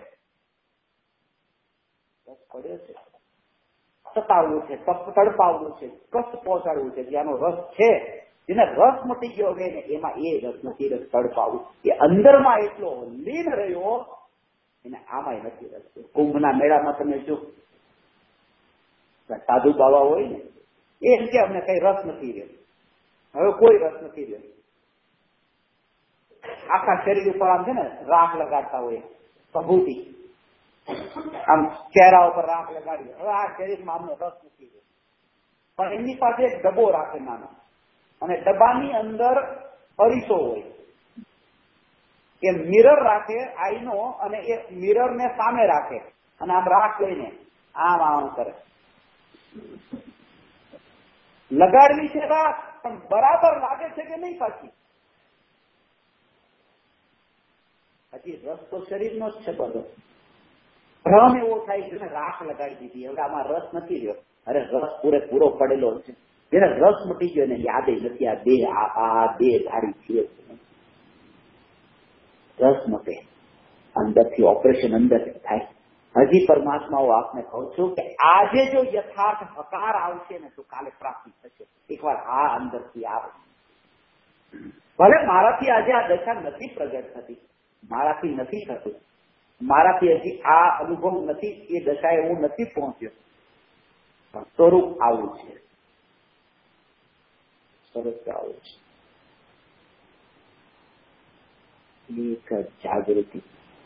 સતાવવું છે, તડપાવવું છે, કષ્ટ પહોંચાડવું છે. જેનો રસ છે, જેને રસ મટી ગયો હવે ને એમાં એ રસ નથી. રસ તડપાવું એ અંદરમાં એટલો લીન રહ્યો, એને આમાંય નથી રસ. કુંભના મેળામાં તમે જો સાધુ બાવા હોય ને, એ કે અમને કઈ રસ નથી રહ્યો, હવે કોઈ રસ નથી રહ્યો. આખા શરીર ઉપર આમ છે ને રાખ લગાડતા હોય, પ્રભુતિ આમ ચહેરા ઉપર રાખ લગાડી. હવે આ શરીરમાં અમને રસ નથી રહ્યો. પણ એમની પાસે એક ડબ્બો રાખે નાનો, અને ડબ્બાની અંદર અરીસો હોય. એ મિરર રાખે આઈનો, અને એ મિરર ને સામે રાખે અને આમ રાખ લઈને આમ કરે. લગાડવી છે રાખ, પણ બરાબર લાગે છે કે નહીં પાછી? હજી રસ તો શરીરનો જ છે બધો. ભ્રમ એવો થાય છે ને રાખ લગાડી દીધી, હવે આમાં રસ નથી રહ્યો. અરે રસ પૂરેપૂરો પડેલો છે. જેને રસ મટી ગયો એને યાદ નથી આ દેહ ધારી છે. રસ મટે, અંદરથી ઓપરેશન અંદરથી થાય. હજી પરમાત્માઓ આપને કહું છું કે આજે જો યથાર્થ હકાર આવશે ને તો કાલે પ્રાપ્તિ થશે. એકવાર હા અંદરથી આવે. ભલે મારાથી આજે આ દશા નથી પ્રગટ થતી, મારાથી નથી થતું, મારાથી હજી આ અનુભવ નથી, એ દશાએ હું નથી પહોંચ્યો, સ્વરૂપ આવું છે, સ્વરૂપ આવું છે. એક જાગૃતિ.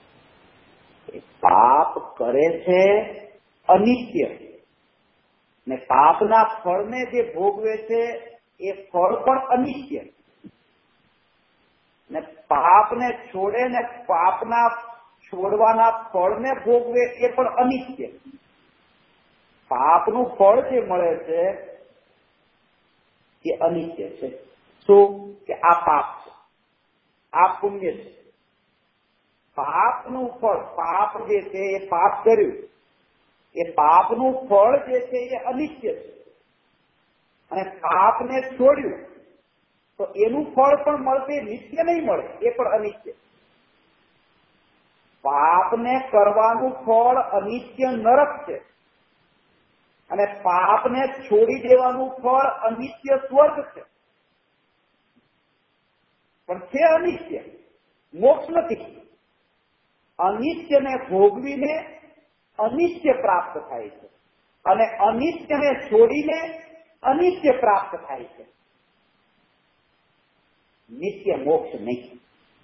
પાપ કરે છે અનિત્ય, ને પાપના ફળને જે ભોગવે છે એ ફળ પણ અનિત્ય, ને પાપને છોડે ને પાપના છોડવાના ફળને ભોગવે એ પણ અનિત્ય. પાપનું ફળ જે મળે છે એ અનિત્ય છે. શું કે આ પાપ છે, આ પુણ્ય છે. પાપનું ફળ, પાપ જે છે એ પાપ કર્યું, એ પાપનું ફળ જે છે એ અનિત્ય છે. અને પાપને છોડ્યું તો એનું ફળ પણ મળશે, નિત્ય નહીં મળે, એ પણ અનિત્ય. પાપને કરવાનું ફળ અનિત્ય નરક છે, અને પાપને છોડી દેવાનું ફળ અનિત્ય સ્વર્ગ છે. પણ છે અનિત્ય, મોક્ષ નથી. અનિત્યને ભોગવીને અનિત્ય પ્રાપ્ત થાય છે, અને અનિત્યને છોડીને અનિત્ય પ્રાપ્ત થાય છે. નિત્ય મોક્ષ નહીં.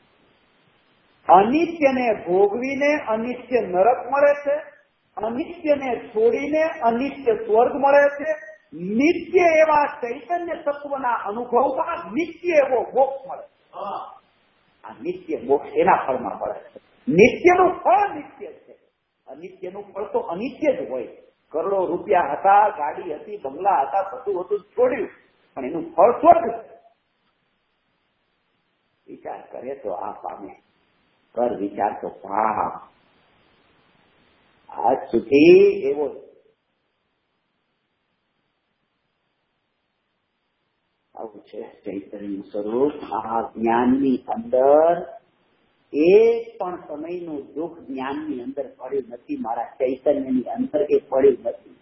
અનિત્યને ભોગવીને અનિત્ય નરક મળે છે, અનિત્યને છોડીને અનિત્ય સ્વર્ગ મળે છે. નિત્ય એવા ચૈતન્ય તત્વના અનુભવમાં નિત્ય એવો મોક્ષ મળે. આ નિત્ય મોક્ષ એના ફળમાં મળે છે. નિત્યનું ફળ નિત્ય છે, અનિત્યનું ફળ તો અનિત્ય જ હોય. કરોડો રૂપિયા હતા, ગાડી હતી, બંગલા હતા, બધું હતું, છોડ્યું, પણ એનું ફળ સ્વર્ગ છે. વિચાર કરે તો આ પામે, કર વિચાર તો પાપ. આજ સુધી એવો આવું છે ચૈતન્ય સ્વરૂપ. આ જ્ઞાનની અંદર એક પણ સમયનું દુઃખ જ્ઞાનની અંદર પડ્યું નથી. મારા ચૈતન્યની અંદર એ પડ્યું નથી.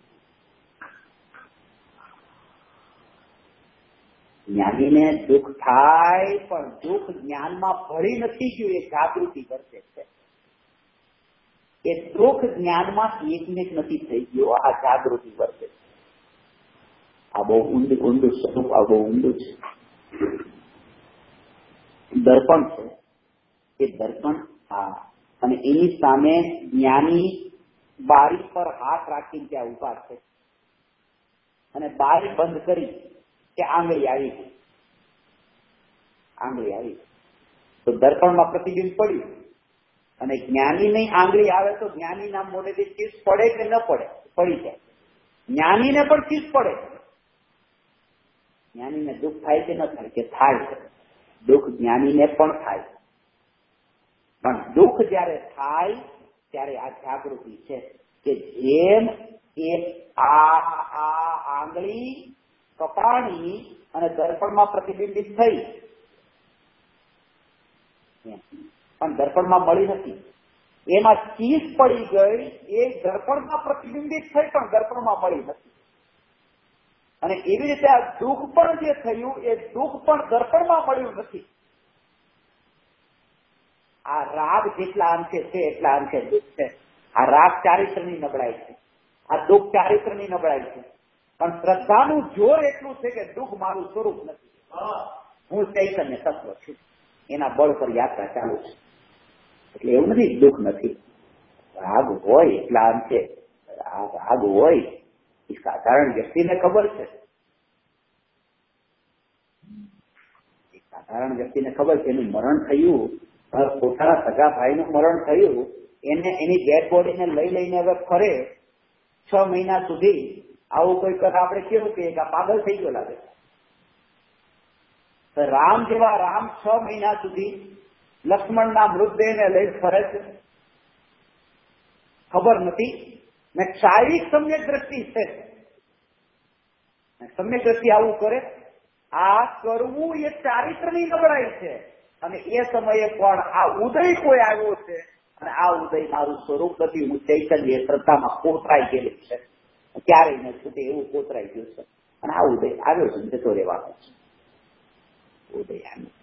જ્ઞાનીને દુઃખ થાય પણ દુઃખ જ્ઞાનમાં ભળી નથી ગયું, એ જાગૃતિ વર્તે છે. એ દુઃખ જ્ઞાનમાં એકમેક નથી થઈ ગયો, આ જાગૃતિ વર્તે છે. આ બહુ ઊંડું સ્વરૂપ, આ બહુ ઊંડું છે. દર્પણ છે, એ દર્પણ આ, અને એની સામે જ્ઞાની બારી પર હાથ રાખીને ત્યાં ઉભા છે, અને બારી બંધ કરી કે આંગળી આવી, આંગળી આવી તો દર્પણમાં પ્રતિબિંબ પડ્યું. અને જ્ઞાની નહીં આંગળી આવે તો જ્ઞાનીના મોઢેથી ચીજ પડે કે ન પડે? પડી જાય. જ્ઞાનીને પણ ચીજ પડે. જ્ઞાનીને દુઃખ થાય કે ન થાય? કે થાય. દુઃખ જ્ઞાનીને પણ થાય. પણ દુઃખ જયારે થાય ત્યારે આ જાગૃતિ છે કે જેમ એ આંગળી કપાણી અને દર્પણમાં પ્રતિબિંબિત થઈ, પણ દર્પણમાં મળી નથી. એમાં ચીજ પડી ગઈ, એ દર્પણમાં પ્રતિબિંબિત થઈ પણ દર્પણમાં મળી નથી. અને એવી રીતે આ દુઃખ પણ જે થયું એ દુઃખ પણ દર્પણમાં મળ્યું નથી. આ રાગ જેટલા અંશે છે એટલા અંશે દુઃખ છે. આ રાગ ચારિત્રની નબળાઈ છે, આ દુઃખ ચારિત્રની નબળાઈ છે. પણ શ્રદ્ધાનું જોર એટલું છે કે દુઃખ મારું સ્વરૂપ નથી, હું ચૈતન્ય તત્વ છું, એના બળ પર યાત્રા ચાલુ છે. એટલે એવું નથી દુઃખ નથી. રાગ હોય એટલા અંશે, રાગ હોય એ સાધારણ વ્યક્તિને ખબર છે. સાધારણ વ્યક્તિને ખબર છે એનું મરણ થયું, પોતાના સગા ભાઈનું મરણ થયું, એને એની ડેડ બોડીને લઈ લઈને હવે ફરે 6 મહિના સુધી. આવું કોઈ કથા આપણે કેવું કે આ પાગલ થઈ ગયો લાગે. રામ જેવા રામ 6 મહિના સુધી લક્ષ્મણના મૃતદેહને લઈ ફરે છે, ખબર નથી ને શારીરિક સમ્યક દ્રષ્ટિ છે. સમ્યક દ્રષ્ટિ આવું કરે. આ કરવું એ ચારિત્રની નબળાઈ છે. અને એ સમયે પણ આ ઉદય કોઈ આવ્યો છે અને આ ઉદય મારું સ્વરૂપ નથી, હું ચૈતન્ય શ્રદ્ધામાં કોતરાઈ ગયેલી છે, ક્યારેય ન છૂટે એવું કોતરાઈ ગયું છે. અને આ ઉદય આવ્યો છે, જતો રહેવાનો છે. ઉદય આવ્યો.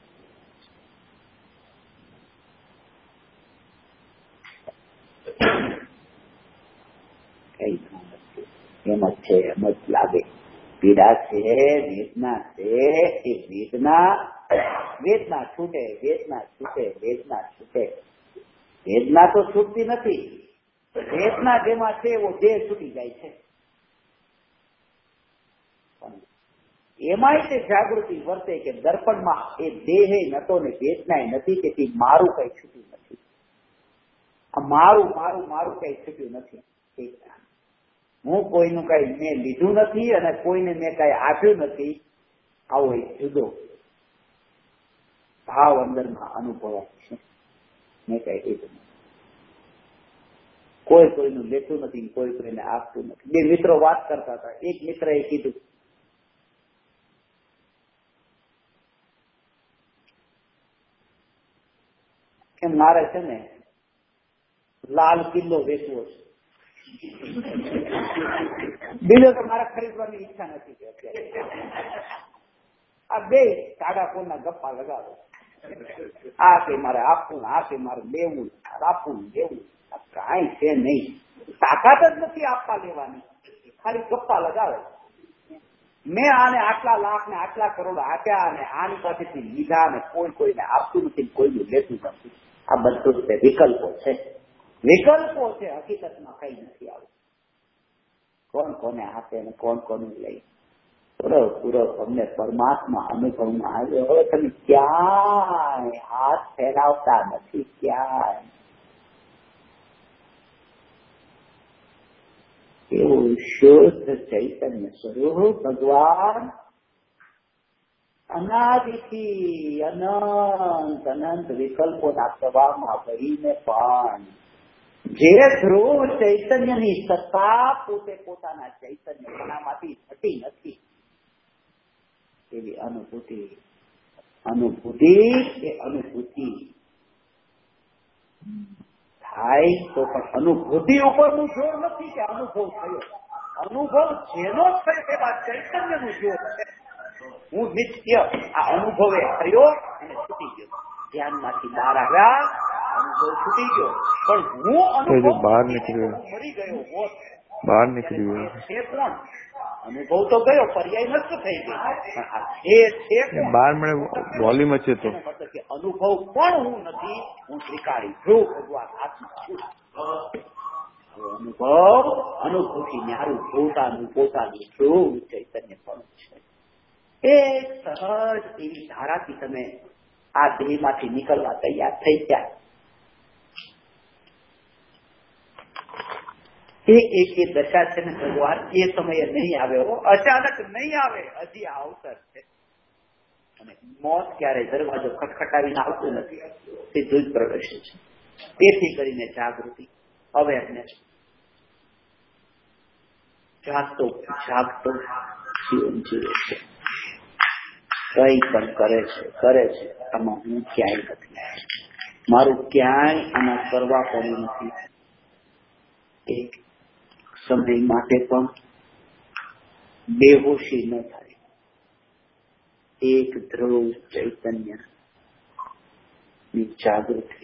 કઈ એમ જ છે, એમ જ લાગે. પીડા છે, વેદના છે, એ વેદના છૂટે, વેદના છૂટે, વેદના છૂટે. વેદના તો છૂટતી નથી. વેદના જેમાં છે એવો દેહ છૂટી જાય છે. એમાંય તે જાગૃતિ વર્તે કે દર્પણમાં એ દેહ નતો ને વેદનાય નથી, તેથી મારું કઈ છૂટ્યું નથી. આ મારું મારું મારું કઈ છૂટ્યું નથી. હું કોઈનું કઈ મેં લીધું નથી અને કોઈને મેં કઈ આપ્યું નથી. આવો એક જુદો ભાવ અંદરમાં અનુભવાય છે. મેં કઈ લીધું નથી, કોઈ કોઈનું લેતું નથી, કોઈ કોઈને આપતું નથી. બે મિત્રો વાત કરતા હતા. એક મિત્રએ કીધું કે મારે છે ને લાલ કિલ્લો વેચવો છે. બીજો તો મારે ખરીદવાની ઈચ્છા નથી. આ બે કાડાકોના ગપ્પા લગાવે. આ કે મારે આપવું, આ કે મારે લેવું, આપવું લેવું. કાંઈ છે નહીં, તાકાત જ નથી આપવા લેવાની, ખાલી ગપ્પા લગાવે. મેં આને આટલા લાખ ને આટલા કરોડ આપ્યા અને આની પાસેથી લીધા ને કોઈ કોઈને આપતું નથી, કોઈનું લેતું નથી. આ બધું છે વિકલ્પો છે, વિકલ્પો છે. હકીકતમાં કઈ નથી આવું. કોણ કોને આપે ને કોણ કોને લઈ. પૂરો તમને પરમાત્મા અનુભવમાં આવ્યો. હવે તમે ક્યાંય હાથ ફેલાવતા નથી, ક્યાંય. એવું શુદ્ધ ચૈતન્ય સ્વરૂપ ભગવાન અનાદિથી અનંત અનંત વિકલ્પોના પ્રવાહમાં વહીને પણ જે ધ્રુવ ચૈતન્યની સત્તા પોતે પોતાના ચૈતન્યપણામાંથી થતી નથી, એવી અનુભૂતિ. અનુભૂતિ એ અનુભૂતિ થાય તો પણ અનુભૂતિ ઉપરનું જોર નથી કે અનુભવ થયો. અનુભવ જેનો થયો એવા ચૈતન્યનું જોર છે. હું નિત્ય આ અનુભવે થયો અને છૂટી ગયો. ધ્યાનમાંથી બહાર આવ્યા, અનુભવ છૂટી ગયો. પણ હું અનુભવ બહાર નીકળ્યો, મરી ગયો હોત. બહાર નીકળ્યો છે કોણ? અનુભવ તો ગયો, પર્યાય નષ્ટ થઈ ગયો. બહાર મને વોલ્યુમ છે તો અનુભવ પણ હું નથી, હું સ્વીકારી છું ભગવાન આત્મા છું. અનુભવ અનુભૂતિ ન્યારું પોતાનું પોતાનું છું ચૈતન્ય પણ છે. એક સહજ એવી ધારાથી તમે આ દેહમાંથી નીકળવા તૈયાર થઈ ગયા. એક દશા છે ને ભગવાન એ સમયે નહીં આવે, અચાનક નહીં આવે, હજી આ અવસર છે. અને મોત ક્યારે દરવાજો ખટખટાવીને આવતું નથી, સીધું જ પ્રવેશે છે. તેથી કરીને જાગૃતિ, અવેરનેસ, જાગતો જાગતો જીવન જીવે છે. કઈ પણ કરે છે. આમાં હું ક્યાંય નથી, મારું ક્યાંય આમાં કરવા પડ્યું નથી. એક સમય માટે પણ બેહોશી ન થાય. એક ધ્રુવ ચૈતન્ય ની જાગૃતિ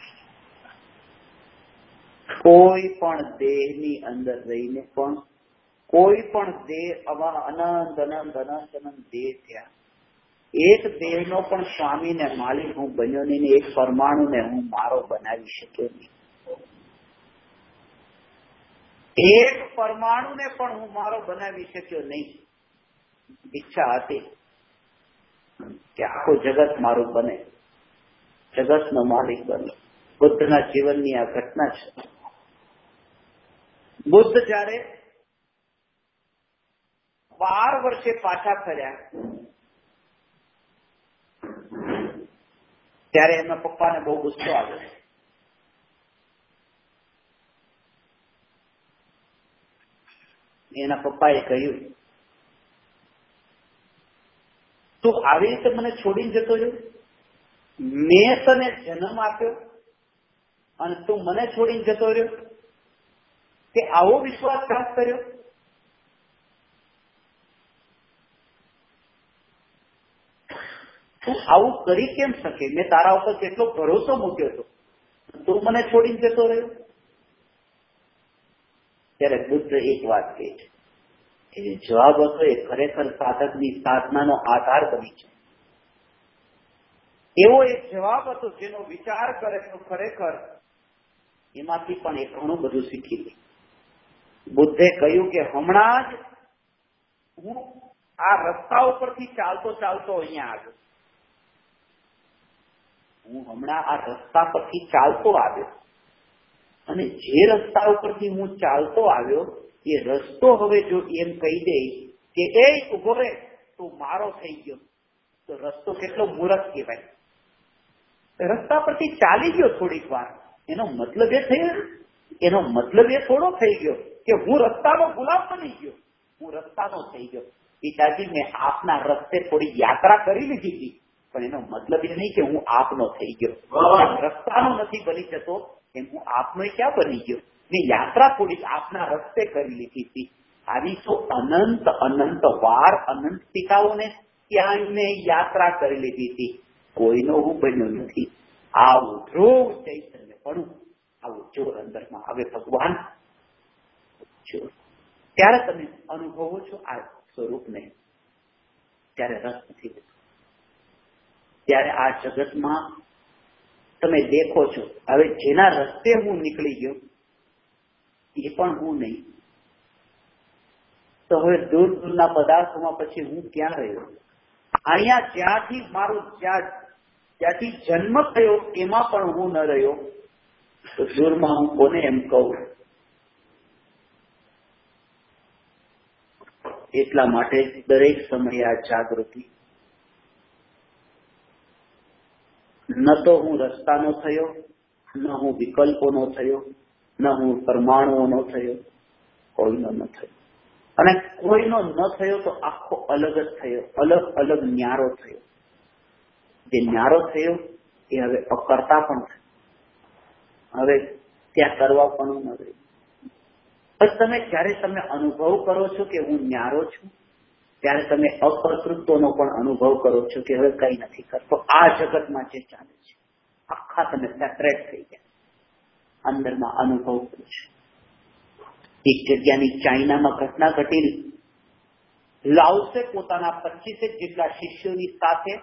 કોઈ પણ દેહની અંદર રહીને પણ, કોઈ પણ દેહ આવા અનંત અનંત અનંત અનંત દેહ થયા. એક દેહનો પણ સ્વામી ને માલિક હું બન્યો નહીં, એક પરમાણુને હું મારો બનાવી શક્યો નહીં. એક પરમાણુને પણ હું મારો બનાવી શક્યો નહીં. ઈચ્છા હતી કે આખું જગત મારું બને, જગતનો માલિક બને. બુદ્ધના જીવનની આ ઘટના છે. બુદ્ધ જયારે 12 વર્ષે પાછા ફર્યા ત્યારે એમના પપ્પાને બહુ ગુસ્સો આવ્યો. એના પપ્પાએ કહ્યું તું આવી રીતે મને છોડીને જતો રહ્યો? મેં તને જન્મ આપ્યો અને તું મને છોડીને જતો રહ્યો? કે આવો વિશ્વાસઘાત કર્યો? તું આવું કરી કેમ શકે? મેં તારા ઉપર કેટલો ભરોસો મૂક્યો હતો, તું મને છોડીને જતો રહ્યો? ત્યારે બુદ્ધ એક વાત કહે છે, એ જવાબ હતો એ ખરેખર સાધકની સાધનાનો આધાર બની છે. એવો એક જવાબ હતો જેનો વિચાર કરે તો ખરેખર એમાંથી પણ એ ઘણું બધું શીખી લે. બુદ્ધે કહ્યું કે હમણાં જ હું આ રસ્તા ઉપરથી ચાલતો ચાલતો અહીંયા આવ્યો. હું હમણાં આ રસ્તા પરથી ચાલતો આવ્યો અને જે રસ્તા ઉપરથી હું ચાલતો આવ્યો એ રસ્તો હવે જો એમ કહી દે કે એ ઉભો રે, તું મારો થઈ ગયો, તો રસ્તો કેટલો મૂર્ખ કહેવાય. રસ્તા પરથી ચાલી ગયો થોડીક વાર, એનો મતલબ એ થોડો થઈ ગયો કે હું રસ્તાનો ગુલામ બની ગયો, હું રસ્તાનો થઈ ગયો. પિતાજી, મેં આપના રસ્તે થોડી યાત્રા કરી લીધી હતી, પણ એનો મતલબ એ નહીં કે હું આપનો થઈ ગયો. રસ્તાનો નથી બની જતો એમ હું આપનો ક્યાં બની ગયો? મેં યાત્રા થોડીક આપના રસ્તે કરી લીધી હતી. આવી તો અનંત અનંત વાર અનંત પિતાઓને ત્યાં મેં યાત્રા કરી લીધી હતી. કોઈનો હું બન્યો નથી. આવું ધ્રુવ ચૈતન્ય પણ આવું જોર અંદરમાં આવે ભગવાન જોર. ત્યારે તમે અનુભવો છો આ સ્વરૂપને, ત્યારે રસ નથી લેતો. ત્યારે આ જગતમાં તમે દેખો છો હવે જેના રસ્તે હું નીકળી ગયો એ પણ હું નહીં, તો હવે દૂર દૂરના પદાર્થોમાં પછી હું ક્યાં રહ્યો? અહીંયા જ્યાંથી જન્મ થયો એમાં પણ હું ન રહ્યો, તો દૂરમાં હું કોને એમ કહું? એટલા માટે દરેક સમયે આ જાગૃતિ, ન તો હું રસ્તાનો થયો, ન હું વિકલ્પોનો થયો, ન હું પરમાણુઓનો થયો, કોઈનો ન થયો. અને કોઈનો ન થયો તો આખો અલગ જ થયો, અલગ અલગ ન્યારો થયો. જે ન્યારો થયો એ હવે અકર્તા પણ થયો, હવે ત્યાં કરવા પણ ન રહ્યું. તમે જ્યારે તમે અનુભવ કરો છો કે હું ન્યારો છું, ત્યારે તમે અકર્તૃત્વનો પણ અનુભવ કરો છો કે હવે કઈ નથી કરતો. આ જગતમાં જે ચાલે છે આખા તમે સેપરેટ થઈ ગયા, અંદરમાં અનુભવ કરો છો. એક જગ્યાની ચાઇનામાં ઘટના ઘટી. લાઓસે પોતાના 25 જેટલા શિષ્યોની સાથે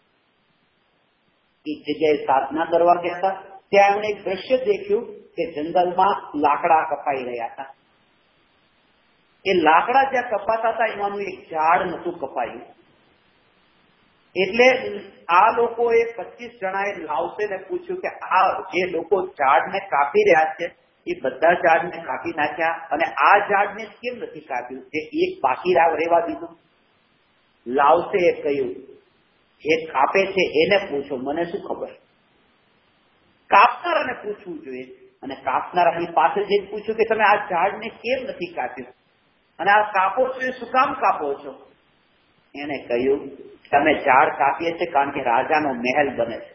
એક જગ્યાએ સાધના કરવા ગયા હતા. ત્યાં એમણે એક દ્રશ્ય દેખ્યું કે જંગલમાં લાકડા કપાઈ રહ્યા હતા. એ લાકડા જ્યાં કપાતા હતા એમાંનું એક ઝાડ નતું કપાયું. એટલે આ લોકોએ 25 જણાએ લાઓસેને પૂછ્યું કે આ જે લોકો ઝાડને કાપી રહ્યા છે એ બધા ઝાડને કાપી નાખ્યા અને આ ઝાડને કેમ નથી કાપ્યું, જે એક બાકી રહેવા દીધું? લાઓસેએ કહ્યું, જે કાપે છે એને પૂછો, મને શું ખબર. કાપનારાને પૂછવું જોઈએ. અને કાપનારાની પાસે જઈને પૂછ્યું કે તમે આ ઝાડને કેમ નથી કાપ્યું અને આ કાપો છો એ શું કામ કાપો છો? એને કહ્યું તમે ઝાડ કાપીએ છીએ કારણ કે રાજાનો મહેલ બને છે.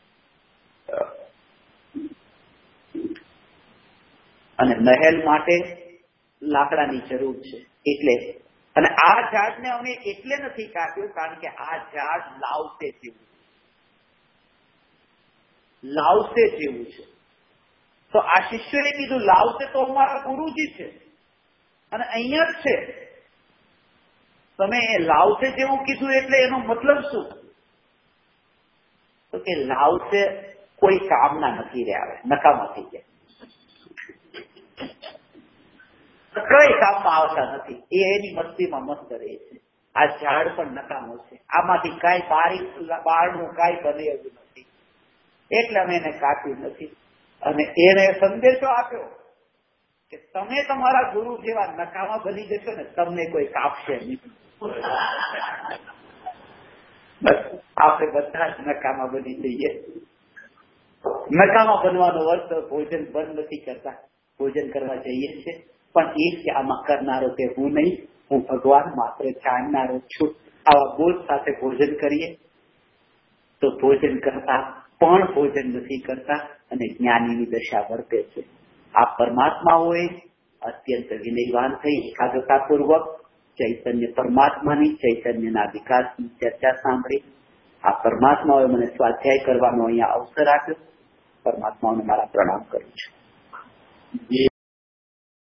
અને મહેલ માટે લાકડાની જરૂર છે એટલે. અને આ ઝાડને અમે એટલે નથી કાપ્યું કારણ કે આ ઝાડ લાઓસે જેવું છે. તો આ શિષ્યોએ કીધું લાઓસે તો અમારા ગુરુજી છે અને અહીંયા જ છે. તમે લાઓસે જેવું કીધું એટલે એનો મતલબ શું? તો કે લાઓસે કોઈ કામના નથી રહ્યા, નકામા થઈ ગયા, કઈ કામમાં આવતા નથી. એ એની મસ્તીમાં મસ્ત રહે છે. આ ઝાડ પણ નકામો છે, આમાંથી કઈ બારણું કઈ બને એવું નથી, એટલે અમે એને કાપ્યું નથી. અને એને સંદેશો આપ્યો કે તમે તમારા ગુરુ જેવા નકામા બની જશો ને તમને કોઈ કાપશે નહીં. બસ આપણે બધા જ નકામા બની જઈએ. નકામા બનવાનો અર્થ ભોજન બંધ નથી કરતા, ભોજન કરવા જઈએ છીએ, પણ એ કે આમાં કરનારો કે હું નહીં, હું ભગવાન માત્ર જાણનારો છું. આવા બોધ સાથે ભોજન કરીએ તો ભોજન કરતા પણ ભોજન નથી કરતા અને જ્ઞાનીની દશા વર્તે છે. આ પરમાત્માઓએ અત્યંત વિનયવાન થઈ એકાગ્રતાપૂર્વક ચૈતન્ય પરમાત્માની ચૈતન્યના વિકાસની ચર્ચા સાંભળી. આ પરમાત્માઓએ મને સ્વાધ્યાય કરવાનો અહીંયા અવસર આપ્યો. પરમાત્માઓને મારા પ્રણામ કરું છું.